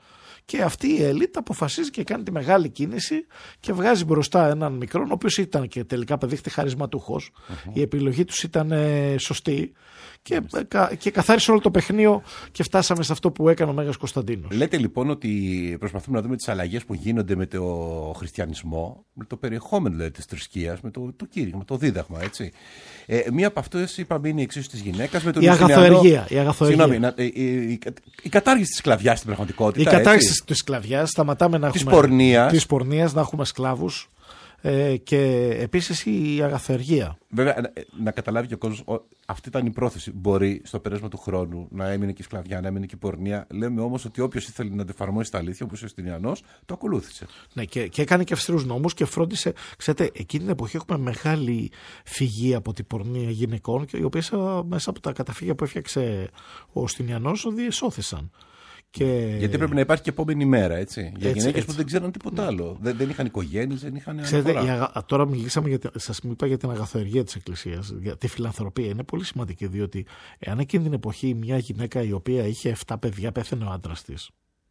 Και αυτή η ελίτ αποφασίζει και κάνει τη μεγάλη κίνηση και βγάζει μπροστά έναν μικρό, ο οποίος ήταν και τελικά απεδείχθη χαρισματούχος. Η επιλογή τους ήταν σωστή και καθάρισε όλο το παιχνίδι και φτάσαμε σε αυτό που έκανε ο Μέγας Κωνσταντίνος. Λέτε λοιπόν ότι προσπαθούμε να δούμε τις αλλαγές που γίνονται με το χριστιανισμό, με το περιεχόμενο δηλαδή, της θρησκείας, με το κήρυγμα, το δίδαγμα, έτσι. Μία από αυτές είπαμε είναι η εξίσωση της γυναίκας με τον αγαθοεργία. Συγγνώμη, η κατάργηση της σκλαβιάς στην πραγματικότητα. Η κατάργηση της σκλαβιάς, σταματάμε να έχουμε της πορνείας, να έχουμε σκλάβους. Και επίσης η αγαθοεργία. Βέβαια, να καταλάβει και ο κόσμος, αυτή ήταν η πρόθεση. Μπορεί στο πέρασμα του χρόνου να έμεινε και η σκλαβιά, να έμεινε και η πορνεία. Λέμε όμως ότι όποιος ήθελε να το εφαρμόσει στα αλήθεια, όπως ο Ιωστινιανός, το ακολούθησε. Ναι, και έκανε και αυστηρούς νόμους και φρόντισε. Ξέρετε, εκείνη την εποχή έχουμε μεγάλη φυγή από την πορνεία γυναικών, οι οποίες μέσα από τα καταφύγια που έφτιαξε ο Ιωστινιανός διεσώθησαν. Γιατί πρέπει να υπάρχει και επόμενη μέρα, έτσι. Για γυναίκες που δεν ξέραν τίποτα άλλο. Δεν είχαν οικογένειες, δεν είχαν αναφορά. Τώρα μιλήσαμε, σας είπα για την αγαθοεργία της Εκκλησίας, για τη φιλανθρωπία. Είναι πολύ σημαντική, διότι εάν εκείνη την εποχή μια γυναίκα η οποία είχε 7 παιδιά πέθανε ο άντρας της,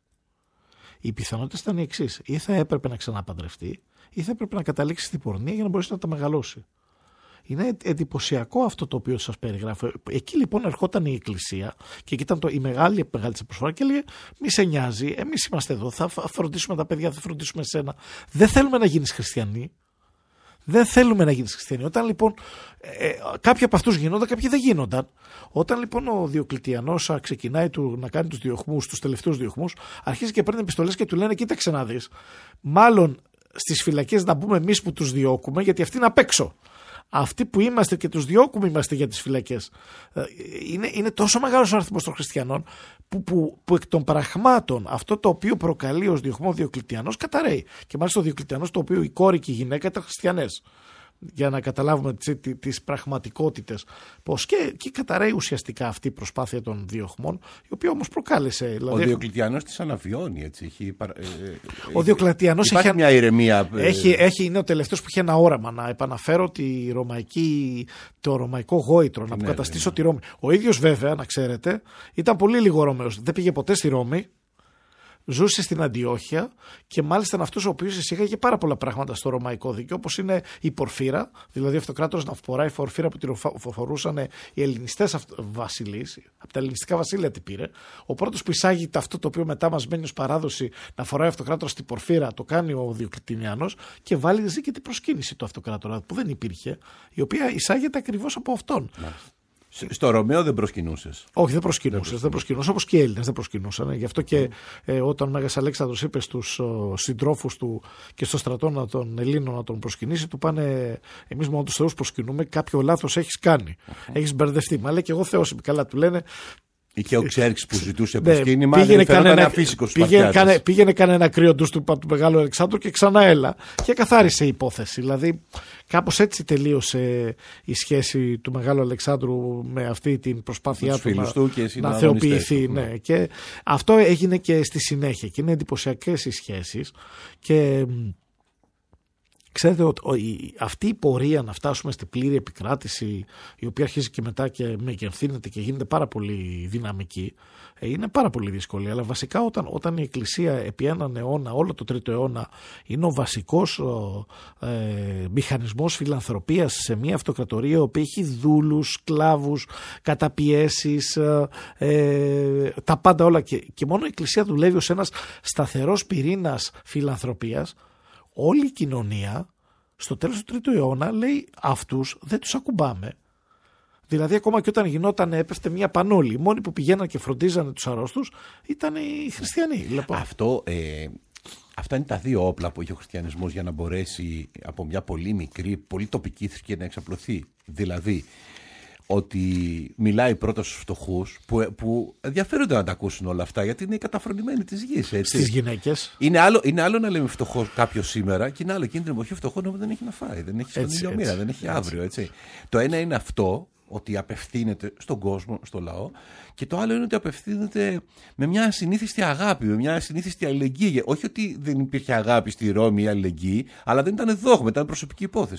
οι πιθανότητες ήταν οι εξής. Ή θα έπρεπε να ξαναπαντρευτεί, ή θα έπρεπε να καταλήξει στην πορνεία για να μπορέσει να τα μεγαλώσει. Είναι εντυπωσιακό αυτό το οποίο σας περιγράφω. Εκεί λοιπόν ερχόταν η Εκκλησία και εκεί ήταν η μεγάλη της προσφορά και έλεγε: μη σε νοιάζει, εμείς είμαστε εδώ, θα φροντίσουμε τα παιδιά, θα φροντίσουμε εσένα. Δεν θέλουμε να γίνεις χριστιανοί. Δεν θέλουμε να γίνεις χριστιανοί. Όταν λοιπόν κάποιοι από αυτούς γίνονταν, κάποιοι δεν γίνονταν. Όταν λοιπόν ο Διοκλητιανός ξεκινάει να κάνει τους διωγμούς, τους τελευταίους διωγμούς, αρχίζει και παίρνει επιστολές και του λένε: κοίταξε να δεις, μάλλον στις φυλακές να μπούμε εμείς που τους διώκουμε, γιατί αυτοί είναι απ' έξω. Αυτοί που είμαστε και τους διώκουμε είμαστε για τις φυλακές. Είναι τόσο μεγάλος ο αριθμός των χριστιανών που εκ των πραγμάτων αυτό το οποίο προκαλεί ως διωγμό Διοκλητιανός καταραίει. Και μάλιστα ο Διοκλητιανός, το οποίο η κόρη και η γυναίκα ήταν χριστιανές. Για να καταλάβουμε τις πραγματικότητες. Πώς και καταραίει ουσιαστικά αυτή η προσπάθεια των διωγμών, η οποία όμως προκάλεσε. Δηλαδή, ο Διοκλητιανός της αναβιώνει, έτσι. Ο Διοκλητιανός υπάρχει μια ηρεμία. Είναι ο τελευταίος που είχε ένα όραμα να επαναφέρω το ρωμαϊκό γόητρο, να αποκαταστήσω τη Ρώμη. Ο ίδιος βέβαια, να ξέρετε, ήταν πολύ λίγο Ρωμαίος. Δεν πήγε ποτέ στη Ρώμη. Ζούσε στην Αντιόχεια και μάλιστα είναι αυτός ο οποίος εισήγαγε πάρα πολλά πράγματα στο ρωμαϊκό δίκαιο, όπως είναι η πορφύρα, δηλαδή ο αυτοκράτορας να φοράει πορφύρα που την φορούσαν οι ελληνιστές βασιλείς, από τα ελληνιστικά βασίλεια την πήρε. Ο πρώτος που εισάγει αυτό το οποίο μετά μας μένει ως παράδοση να φοράει ο αυτοκράτορας την πορφύρα, το κάνει ο Διοκλητιανός και βάλει και την προσκύνηση του αυτοκράτορα που δεν υπήρχε, η οποία εισάγεται ακριβώς από αυτόν. Στο Ρωμαίο δεν προσκυνούσες? Όχι, δεν προσκυνούσες, όπως και οι Έλληνες δεν προσκυνούσαν. Γι' αυτό και όταν ο Μέγας Αλέξανδρος είπε στους συντρόφους του και στο στρατό των Ελλήνων να τον προσκυνήσει, του πάνε: εμείς μόνο τους θεούς προσκυνούμε, κάποιο λάθος έχεις κάνει. Έχεις μπερδευτεί. Μα λέει: και εγώ Θεός είμαι. Καλά, του λένε. Και ο Ξέρξης που ζητούσε προσκύνημα δεν φαινόταν αφύσικος στους Σπαρτιάτες. Πήγαινε ένα κρύο ντους του Μεγάλου Αλεξάνδρου και ξανά έλα. Και καθάρισε η υπόθεση. Δηλαδή κάπως έτσι τελείωσε η σχέση του Μεγάλου Αλεξάνδρου με αυτή την προσπάθειά του να θεοποιηθεί. Ναι. Και αυτό έγινε και στη συνέχεια και είναι εντυπωσιακές οι σχέσεις και... Ξέρετε ότι αυτή η πορεία να φτάσουμε στην πλήρη επικράτηση, η οποία αρχίζει και μετά και μεγενθύνεται και γίνεται πάρα πολύ δυναμική, είναι πάρα πολύ δύσκολη. Αλλά βασικά όταν η Εκκλησία επί έναν αιώνα, όλο το 3ο αιώνα, είναι ο βασικός μηχανισμός φιλανθρωπίας σε μια αυτοκρατορία, η οποία έχει δούλους, σκλάβους, καταπιέσεις, τα πάντα όλα. Και μόνο η Εκκλησία δουλεύει ως ένας σταθερός πυρήνας φιλανθρωπίας. Όλη η κοινωνία στο τέλος του 3ου αιώνα λέει: αυτούς δεν τους ακουμπάμε. Δηλαδή ακόμα και όταν γινόταν, έπεφτε μια πανόλη, οι μόνοι που πηγαίναν και φροντίζανε τους αρρώστους ήταν οι χριστιανοί. Λοιπόν. Αυτά είναι τα δύο όπλα που έχει ο χριστιανισμός για να μπορέσει από μια πολύ μικρή, πολύ τοπική θρησκεία να εξαπλωθεί. Δηλαδή ότι μιλάει πρώτα στους φτωχούς που ενδιαφέρονται να τα ακούσουν όλα αυτά, γιατί είναι οι καταφρονημένοι της γης. Έτσι. Στις γυναίκες. Είναι άλλο να λέμε φτωχό κάποιο σήμερα και είναι άλλο εκείνη την εποχή φτωχό να δεν έχει να φάει, δεν έχει στον ίδιο μοίρα, δεν έχει αύριο. Έτσι. Το ένα είναι αυτό, ότι απευθύνεται στον κόσμο, στο λαό, και το άλλο είναι ότι απευθύνεται με μια ασυνήθιστη αγάπη, με μια ασυνήθιστη αλληλεγγύη. Όχι ότι δεν υπήρχε αγάπη στη Ρώμη ή αλληλεγγύη, αλλά δεν ήταν δόγμα, ήταν προσωπική υπόθεση.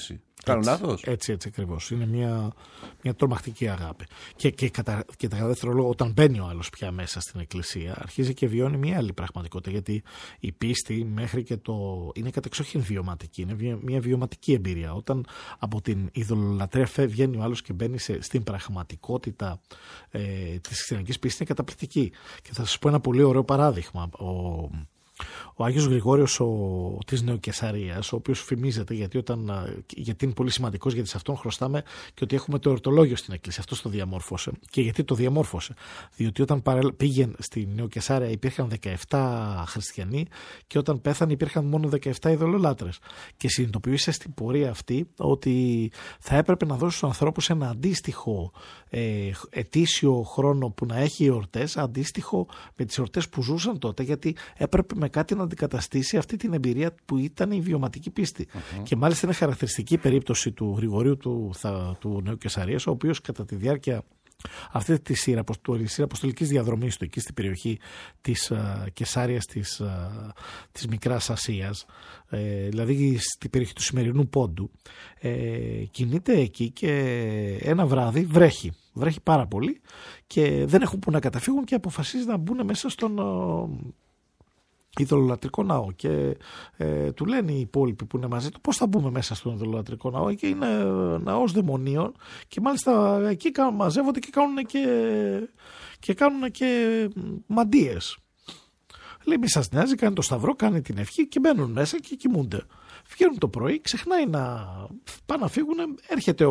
Κάνω λάθος? Έτσι ακριβώς. Είναι μια τρομακτική αγάπη. Και κατά δεύτερο λόγο, όταν μπαίνει ο άλλος πια μέσα στην εκκλησία, αρχίζει και βιώνει μια άλλη πραγματικότητα. Γιατί η πίστη μέχρι και είναι κατεξοχήν βιωματική. Είναι μια βιωματική εμπειρία. Όταν από την ειδωλολατρία βγαίνει ο άλλος και μπαίνει στην πραγματικότητα της χριστιανικής πίστης, είναι καταπληκτική. Και θα σας πω ένα πολύ ωραίο παράδειγμα. Ο Άγιος Γρηγόριος της Νεοκεσαρίας, ο οποίος φημίζεται γιατί είναι πολύ σημαντικός, γιατί σε αυτόν χρωστάμε και ότι έχουμε το εορτολόγιο στην εκκλησία. Αυτός το διαμόρφωσε. Και γιατί το διαμόρφωσε? Διότι όταν πήγε στη Νεοκεσάρια υπήρχαν 17 χριστιανοί και όταν πέθανε υπήρχαν μόνο 17 ειδωλολάτρες. Και συνειδητοποίησε στην πορεία αυτή ότι θα έπρεπε να δώσει στους ανθρώπους ένα αντίστοιχο ετήσιο χρόνο που να έχει εορτές, αντίστοιχο με τις εορτές που ζούσαν τότε, γιατί έπρεπε με κάτι να αντικαταστήσει αυτή την εμπειρία που ήταν η βιωματική πίστη. Και μάλιστα είναι χαρακτηριστική περίπτωση του Γρηγορίου του Νεοκεσαρίας, ο οποίος κατά τη διάρκεια αυτή τη σειρά αποστολικής διαδρομής του εκεί στην περιοχή της Κεσάριας της Μικράς Ασίας, δηλαδή στην περιοχή του σημερινού Πόντου, κινείται εκεί και ένα βράδυ βρέχει πάρα πολύ και δεν έχουν που να καταφύγουν και αποφασίζει να μπουν μέσα στον ειδωλολατρικό ναό και του λένε οι υπόλοιποι που είναι μαζί του πώς θα μπούμε μέσα στον ειδωλολατρικό ναό, και είναι ναός δαιμονίων και μάλιστα εκεί μαζεύονται και κάνουν και μαντίες. Λέει μη σας νοιάζει, κάνει το σταυρό, κάνει την ευχή και μπαίνουν μέσα και κοιμούνται. Βγαίνουν το πρωί, ξεχνάει να πάνε να φύγουν, έρχεται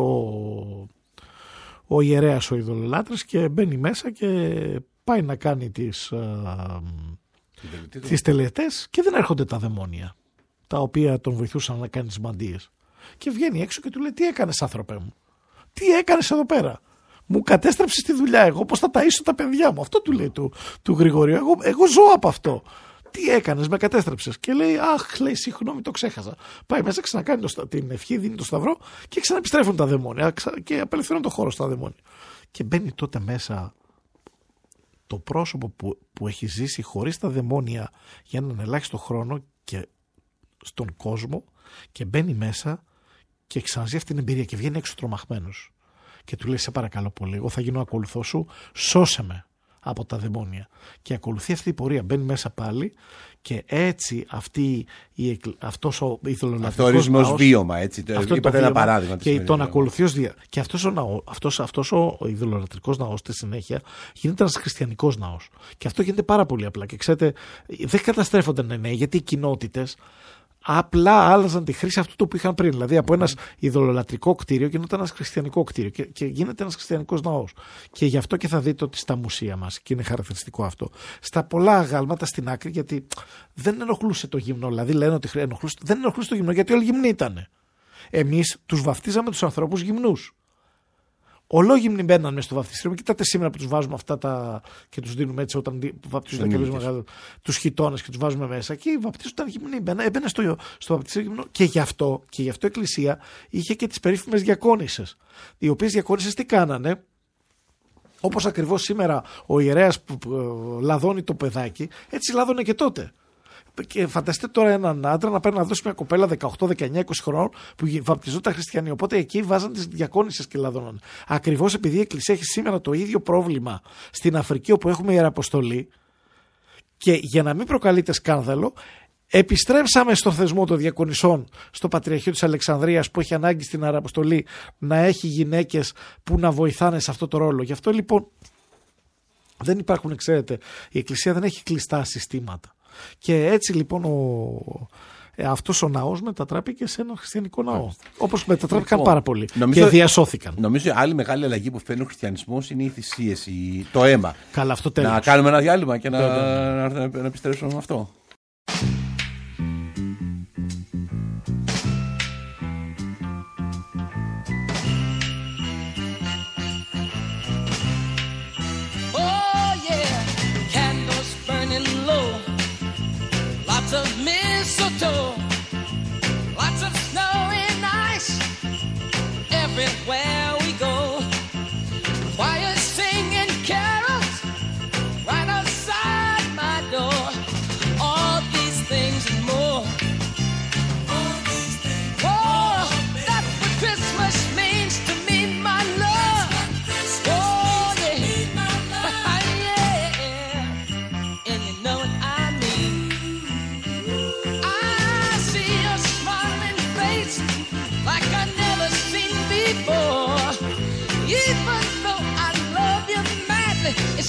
ο ιερέας ο ειδωλολάτρης και μπαίνει μέσα και πάει να κάνει τις τελετές και δεν έρχονται τα δαιμόνια τα οποία τον βοηθούσαν να κάνει τις μαντίες. Και βγαίνει έξω και του λέει τι έκανες άνθρωπε μου, τι έκανες εδώ πέρα, μου κατέστρεψες τη δουλειά, εγώ πώς θα ταΐσω τα παιδιά μου, αυτό του λέει του Γρηγορίου, εγώ ζω από αυτό, τι έκανες, με κατέστρεψες. Και λέει αχ, λέει συγγνώμη, το ξέχασα. Πάει μέσα, ξανακάνει την ευχή, δίνει το σταυρό και ξαναεπιστρέφουν τα δαιμόνια και απελευθερώνουν το χώρο στα δαιμόνια. Και μπαίνει τότε μέσα το πρόσωπο που έχει ζήσει χωρίς τα δαιμόνια για έναν ελάχιστο χρόνο και στον κόσμο, και μπαίνει μέσα και ξαναζεί αυτή την εμπειρία και βγαίνει έξω τρομαγμένος και του λέει σε παρακαλώ πολύ, εγώ θα γίνω ακολουθός σου, σώσε με από τα δαιμόνια. Και ακολουθεί αυτή η πορεία, μπαίνει μέσα πάλι και έτσι αυτός ο ειδωλολατρικός ορισμός ναός, βίωμα, έτσι, είπατε ένα παράδειγμα. Και τον ακολουθεί και αυτός ο ειδωλολατρικός ναός στη συνέχεια γίνεται ένας χριστιανικός ναός. Και αυτό γίνεται πάρα πολύ απλά. Και ξέρετε, δεν καταστρέφονται νέοι, γιατί οι κοινότητες απλά άλλαζαν τη χρήση αυτού το που είχαν πριν. Δηλαδή από ένας ειδωλολατρικό κτίριο γινόταν ένας χριστιανικό κτίριο και γίνεται ένας χριστιανικός ναός. Και γι' αυτό και θα δείτε ότι στα μουσεία μας, και είναι χαρακτηριστικό αυτό, στα πολλά αγάλματα στην άκρη, γιατί δεν ενοχλούσε το γυμνό. Δηλαδή λένε ότι δεν ενοχλούσε το γυμνό, γιατί όλοι γυμνοί ήταν. Εμείς τους βαφτίζαμε τους ανθρώπους γυμνούς. Ολόγυμνοι μπαίναν μέσα στο βαφτιστήριο. Κοιτάτε σήμερα που τους βάζουμε αυτά και τους δίνουμε έτσι όταν βαπτίζουν τους χιτώνες και τους βάζουμε μέσα. Και οι βαπτίζονταν γυμνοί. Έμπαινε στο βαπτιστήριο γυμνό. Και γι' αυτό η Εκκλησία είχε και τις περίφημες διακόνισσες. Οι οποίες διακόνισσες τι κάνανε? Όπως ακριβώς σήμερα ο ιερέας που λαδώνει το παιδάκι, έτσι λάδωνε και τότε. Και φανταστείτε τώρα έναν άντρα να πάει να δώσει μια κοπέλα 18, 19, 20 χρόνων που βαπτιζόταν χριστιανοί. Οπότε εκεί βάζαν τις διακόνισσες και λαδώναν. Ακριβώς επειδή η Εκκλησία έχει σήμερα το ίδιο πρόβλημα στην Αφρική όπου έχουμε ιεραποστολή, και για να μην προκαλείται σκάνδαλο, επιστρέψαμε στο θεσμό των διακονισσών στο Πατριαρχείο της Αλεξανδρίας, που έχει ανάγκη στην ιεραποστολή να έχει γυναίκες που να βοηθάνε σε αυτό το ρόλο. Γι' αυτό λοιπόν δεν υπάρχουν, ξέρετε, η Εκκλησία δεν έχει κλειστά συστήματα. Και έτσι λοιπόν αυτός ο ναός μετατράπηκε σε ένα χριστιανικό ναό. Όπως μετατράπηκαν πάρα πολλοί και διασώθηκαν. Νομίζω η άλλη μεγάλη αλλαγή που φέρνει ο χριστιανισμός είναι οι θυσίες, το αίμα. Καλά, αυτό τέλος. Να κάνουμε ένα διάλειμμα και να επιστρέψουμε με αυτό. Of mistletoe, lots of snow and ice everywhere we go. Choirs singing carols right outside my door. All these things and more. All these things. Oh, that's what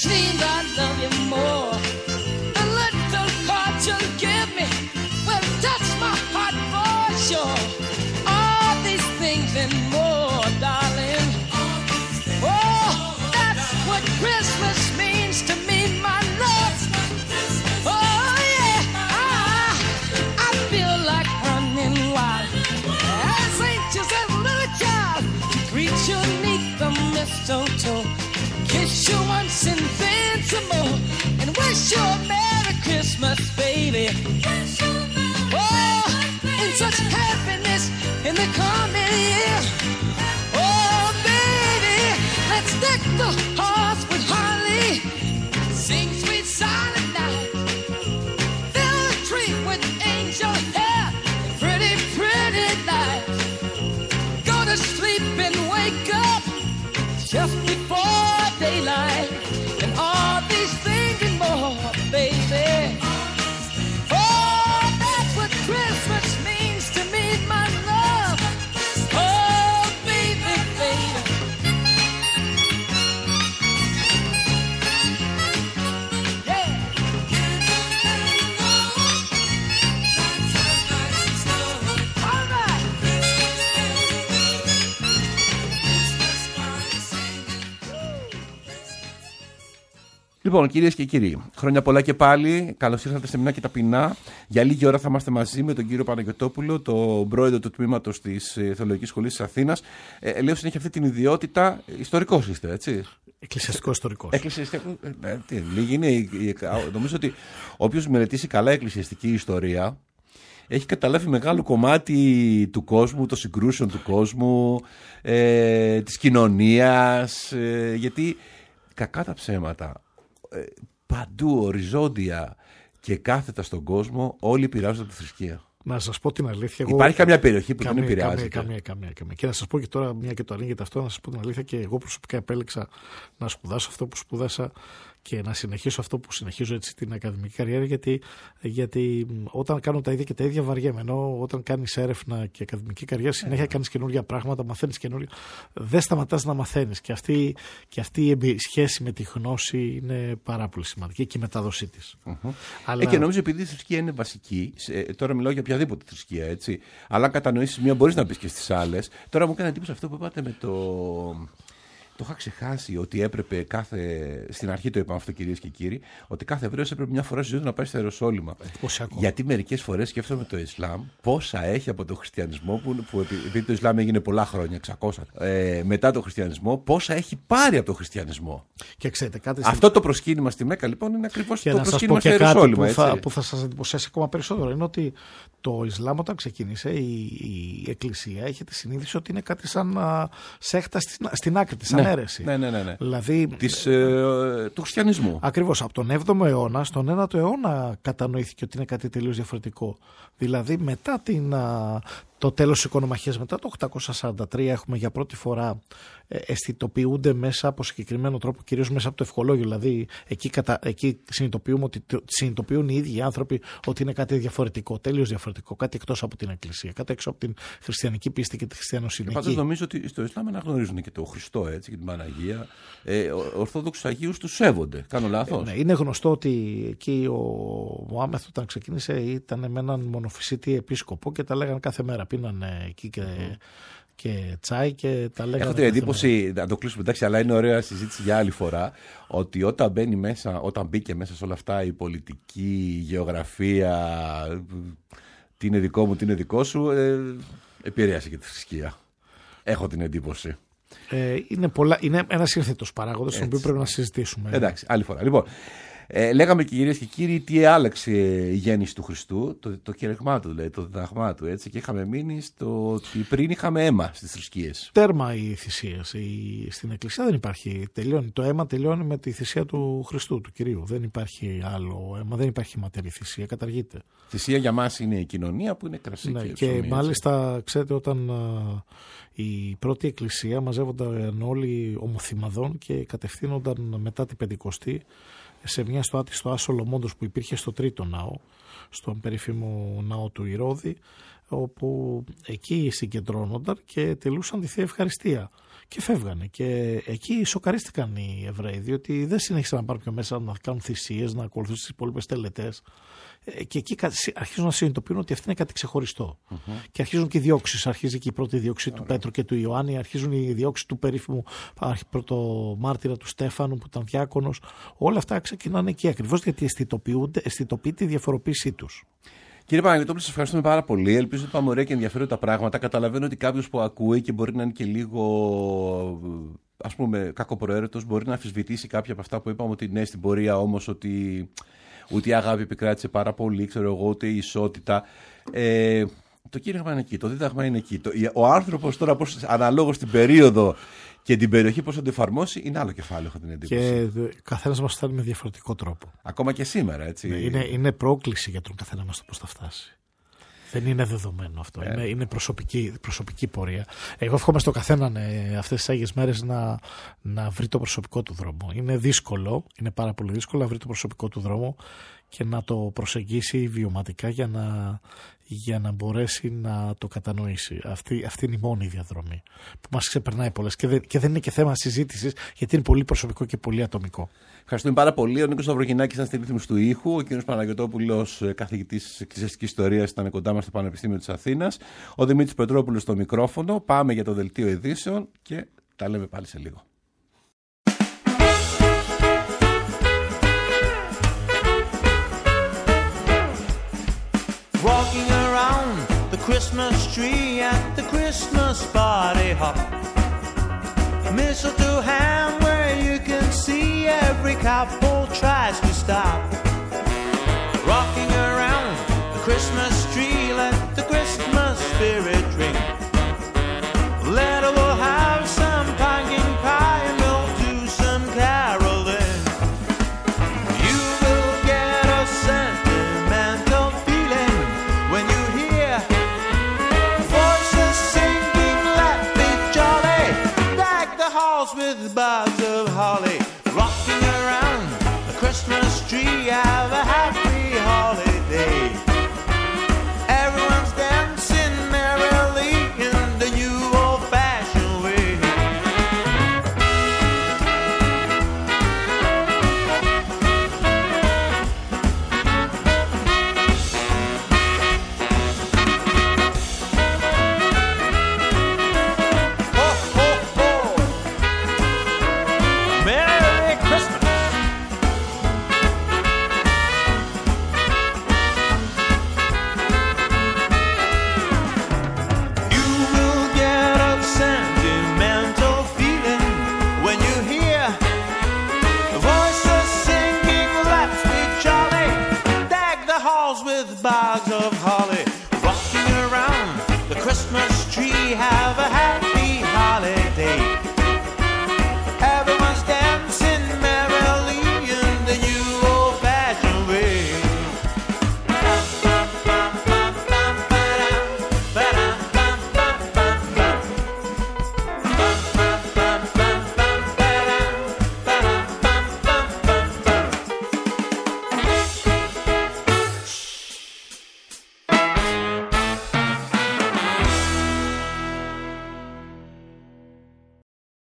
seems I love you more. The little part you give me will touch my heart for sure. All these things and more, darling. Oh, that's what Christmas means to me, my love. Oh yeah, I feel like running wild as anxious as a little child. Greet you neath the mistletoe, kiss you once and then some more, and wish you a Merry Christmas, baby. Oh, in such happiness in the coming year. Oh, baby, let's deck the halls with holly, sing sweet silent night, fill the tree with angel hair, pretty, pretty lights. Go to sleep and wake up just before daylight, and all these things and more, baby. Oh, that's what Christmas means to me, my love. Oh, baby, baby. Yeah. All right. Λοιπόν, κυρίες και κύριοι, χρόνια πολλά και πάλι. Καλώς ήρθατε σε Μινά και Ταπεινά. Για λίγη ώρα θα είμαστε μαζί με τον κύριο Παναγιωτόπουλο, τον πρόεδρο του τμήματος της Θεολογικής Σχολής της Αθήνας. Λέω συνέχεια αυτή την ιδιότητα. Ιστορικός είστε, έτσι. Εκκλησιαστικό-ιστορικός. Νομίζω ότι όποιος μελετήσει καλά εκκλησιαστική ιστορία έχει καταλάβει μεγάλο κομμάτι του κόσμου, των συγκρούσεων του κόσμου, της κοινωνίας, γιατί κακά τα ψέματα, παντού οριζόντια και κάθετα στον κόσμο όλοι επηρεάζονται από τη θρησκεία. Να σας πω την αλήθεια. Υπάρχει καμιά περιοχή που δεν επηρεάζεται? Καμία. Και να σας πω και τώρα, μια και το ανοίγεται αυτό, να σας πω την αλήθεια, και εγώ προσωπικά επέλεξα να σπουδάσω αυτό που σπούδασα και να συνεχίσω αυτό που συνεχίζω, έτσι, την ακαδημική καριέρα, γιατί όταν κάνω τα ίδια και τα ίδια βαριέμαι. Ενώ όταν κάνεις έρευνα και ακαδημική καριέρα, συνέχεια κάνεις καινούργια πράγματα, μαθαίνεις καινούργια. Δεν σταματάς να μαθαίνεις. Και αυτή η σχέση με τη γνώση είναι πάρα πολύ σημαντική και η μετάδοσή της. Αλλά... Και νομίζω επειδή η θρησκεία είναι βασική, τώρα μιλάω για οποιαδήποτε θρησκεία, έτσι, αλλά αν κατανοήσεις μία, μπορείς να πεις και στις άλλες. Τώρα μου έκανε εντύπωση αυτό που είπατε με το. Το είχα ξεχάσει ότι έπρεπε στην αρχή το είπαμε αυτό, κυρίες και κύριοι, ότι κάθε Εβραίος έπρεπε μια φορά στη ζωή του να πάει στο Ιεροσόλυμα. Γιατί μερικές φορές σκέφτομαι το Ισλάμ πόσα έχει από τον χριστιανισμό, που επειδή το Ισλάμ έγινε πολλά χρόνια, 600 μετά τον χριστιανισμό, πόσα έχει πάρει από τον χριστιανισμό. Και ξέρετε, αυτό το προσκύνημα στη Μέκα λοιπόν είναι ακριβώς το προσκύνημα στο Ιεροσόλυμα. Που θα σας εντυπωσιάσει ακόμα περισσότερο είναι ότι το Ισλάμ όταν ξεκίνησε, η Εκκλησία είχε τη συνείδηση ότι είναι κάτι σαν σέχτα στην άκρη της. Αίρεση. Ναι. Δηλαδή, του χριστιανισμού. Ακριβώς. Από τον 7ο αιώνα στον 9ο αιώνα κατανοήθηκε ότι είναι κάτι τελείως διαφορετικό. Δηλαδή μετά το τέλος της οικονομαχίας, μετά το 843, έχουμε για πρώτη φορά αισθητοποιούνται μέσα από συγκεκριμένο τρόπο, κυρίως μέσα από το ευχολόγιο. Δηλαδή εκεί συνειδητοποιούν οι ίδιοι οι άνθρωποι ότι είναι κάτι διαφορετικό, τελείως διαφορετικό, κάτι εκτός από την Εκκλησία, κάτι έξω από την χριστιανική πίστη και τη χριστιανοσύνη. Πάντως νομίζω ότι στο Ισλάμ αναγνωρίζουν και τον Χριστό, έτσι, και την Παναγία. Ορθόδοξους Αγίους τους σέβονται. Κάνω λάθος? Ναι, είναι γνωστό ότι εκεί ο Μωάμεθ όταν ξεκίνησε ήταν με έναν μονοφυσίτη επίσκοπο και τα λέγανε κάθε μέρα. Πίνανε εκεί και τσάι και τα λέγανε. Έχω την εντύπωση, να το κλείσουμε, εντάξει, αλλά είναι ωραία συζήτηση για άλλη φορά, ότι όταν μπήκε μέσα σε όλα αυτά η πολιτική, η γεωγραφία, τι είναι δικό μου, τι είναι δικό σου, επηρέασε και τη θρησκεία. Έχω την εντύπωση. Είναι ένας σύνθετος παράγοντας, τον οποίο πρέπει να συζητήσουμε. Εντάξει, άλλη φορά. Λοιπόν, λέγαμε, κυρίες και κύριοι, τι άλλαξε η γέννηση του Χριστού, το κήρυγμά του, δηλαδή, το διδαγμά του, έτσι, και είχαμε μείνει στο ότι πριν είχαμε αίμα στις θρησκείες. Τέρμα οι θυσίες. Στην Εκκλησία δεν υπάρχει. Το αίμα τελειώνει με τη θυσία του Χριστού, του Κυρίου. Δεν υπάρχει άλλο αίμα, δεν υπάρχει ματερή θυσία, καταργείται. Θυσία για μας είναι η κοινωνία που είναι κρασί και ψωμί. Και μάλιστα, ξέρετε, όταν η πρώτη Εκκλησία μαζεύονταν όλοι ομοθυμαδών και κατευθύνονταν μετά την Πεντηκοστή σε μια στοάτη στο Άσο Λομόντος που υπήρχε στο τρίτο ναό, στον περίφημο ναό του Ηρώδη, όπου εκεί συγκεντρώνονταν και τελούσαν τη Θεία Ευχαριστία και φεύγανε. Και εκεί σοκαρίστηκαν οι Εβραίοι, διότι δεν συνέχισαν να πάρουν πιο μέσα να κάνουν θυσίες, να ακολουθήσουν τις υπόλοιπες τελετές. Και εκεί αρχίζουν να συνειδητοποιούν ότι αυτό είναι κάτι ξεχωριστό. Και αρχίζουν και οι διώξεις. Αρχίζει και η πρώτη διώξη του Πέτρου και του Ιωάννη. Αρχίζουν οι διώξεις του περίφημου πρωτομάρτυρα του Στέφανου, που ήταν διάκονος. Όλα αυτά ξεκινάνε εκεί ακριβώς γιατί αισθητοποιείται η διαφοροποίησή τους. Κύριε Παναγιωτόπουλο, σας ευχαριστούμε πάρα πολύ. Ελπίζω ότι πάμε ωραία και ενδιαφέροντα πράγματα. Καταλαβαίνω ότι κάποιος που ακούει και μπορεί να είναι και λίγο, ας πούμε, κακοπροαίρετος, μπορεί να αμφισβητήσει κάποια από αυτά που είπαμε, ότι ναι, στην πορεία όμως ότι ούτε η αγάπη επικράτησε πάρα πολύ, ξέρω εγώ, ούτε η ισότητα. Το κήρυγμα είναι εκεί, το δίδαγμα είναι εκεί. Ο άνθρωπος τώρα, αναλόγως την περίοδο και την περιοχή, πώς θα το εφαρμόσει, είναι άλλο κεφάλαιο, έχω την εντύπωση. Και καθένας μας φτάνει με διαφορετικό τρόπο. Ακόμα και σήμερα, έτσι. Είναι πρόκληση για τον καθένα μας το πώς θα φτάσει. Δεν είναι δεδομένο αυτό. Είναι προσωπική πορεία. Εγώ εύχομαι στο καθένα αυτές τις Άγιες μέρες να βρει το προσωπικό του δρόμο. Είναι δύσκολο, είναι πάρα πολύ δύσκολο να βρει το προσωπικό του δρόμο και να το προσεγγίσει βιωματικά για να μπορέσει να το κατανοήσει. Αυτή είναι η μόνη διαδρομή που μας ξεπερνάει πολλές και δεν είναι και θέμα συζήτησης, γιατί είναι πολύ προσωπικό και πολύ ατομικό. Ευχαριστούμε πάρα πολύ. Ο Νίκος Σταυρογεννάκης ήταν στη ρύθμιση του ήχου. Ο κ. Παναγιωτόπουλος, καθηγητής εκκλησιαστικής ιστορίας, ήταν κοντά μας στο Πανεπιστήμιο της Αθήνας. Ο Δημήτρης Πετρόπουλος στο μικρόφωνο. Πάμε για το δελτίο ειδήσεων και τα λέμε πάλι σε λίγο. Walking around the Christmas tree at the Christmas party hop. Mistletoe hand where you can see every couple tries to stop. Rocking around the Christmas tree, let the Christmas spirit ring. Later we'll have some pumpkin pie and we'll do some caroling. You will get a sentimental feeling when you hear voices singing, let me jolly, deck the halls with boughs of holly. Rocking around the Christmas tree, have a happy holiday. Everyone's dancing merrily in the new old-fashioned way. Ho, ho, ho! Merry Christmas! You will get a sentimental feeling when you hear voices singing, let's be jolly, deck the halls with boughs of holly.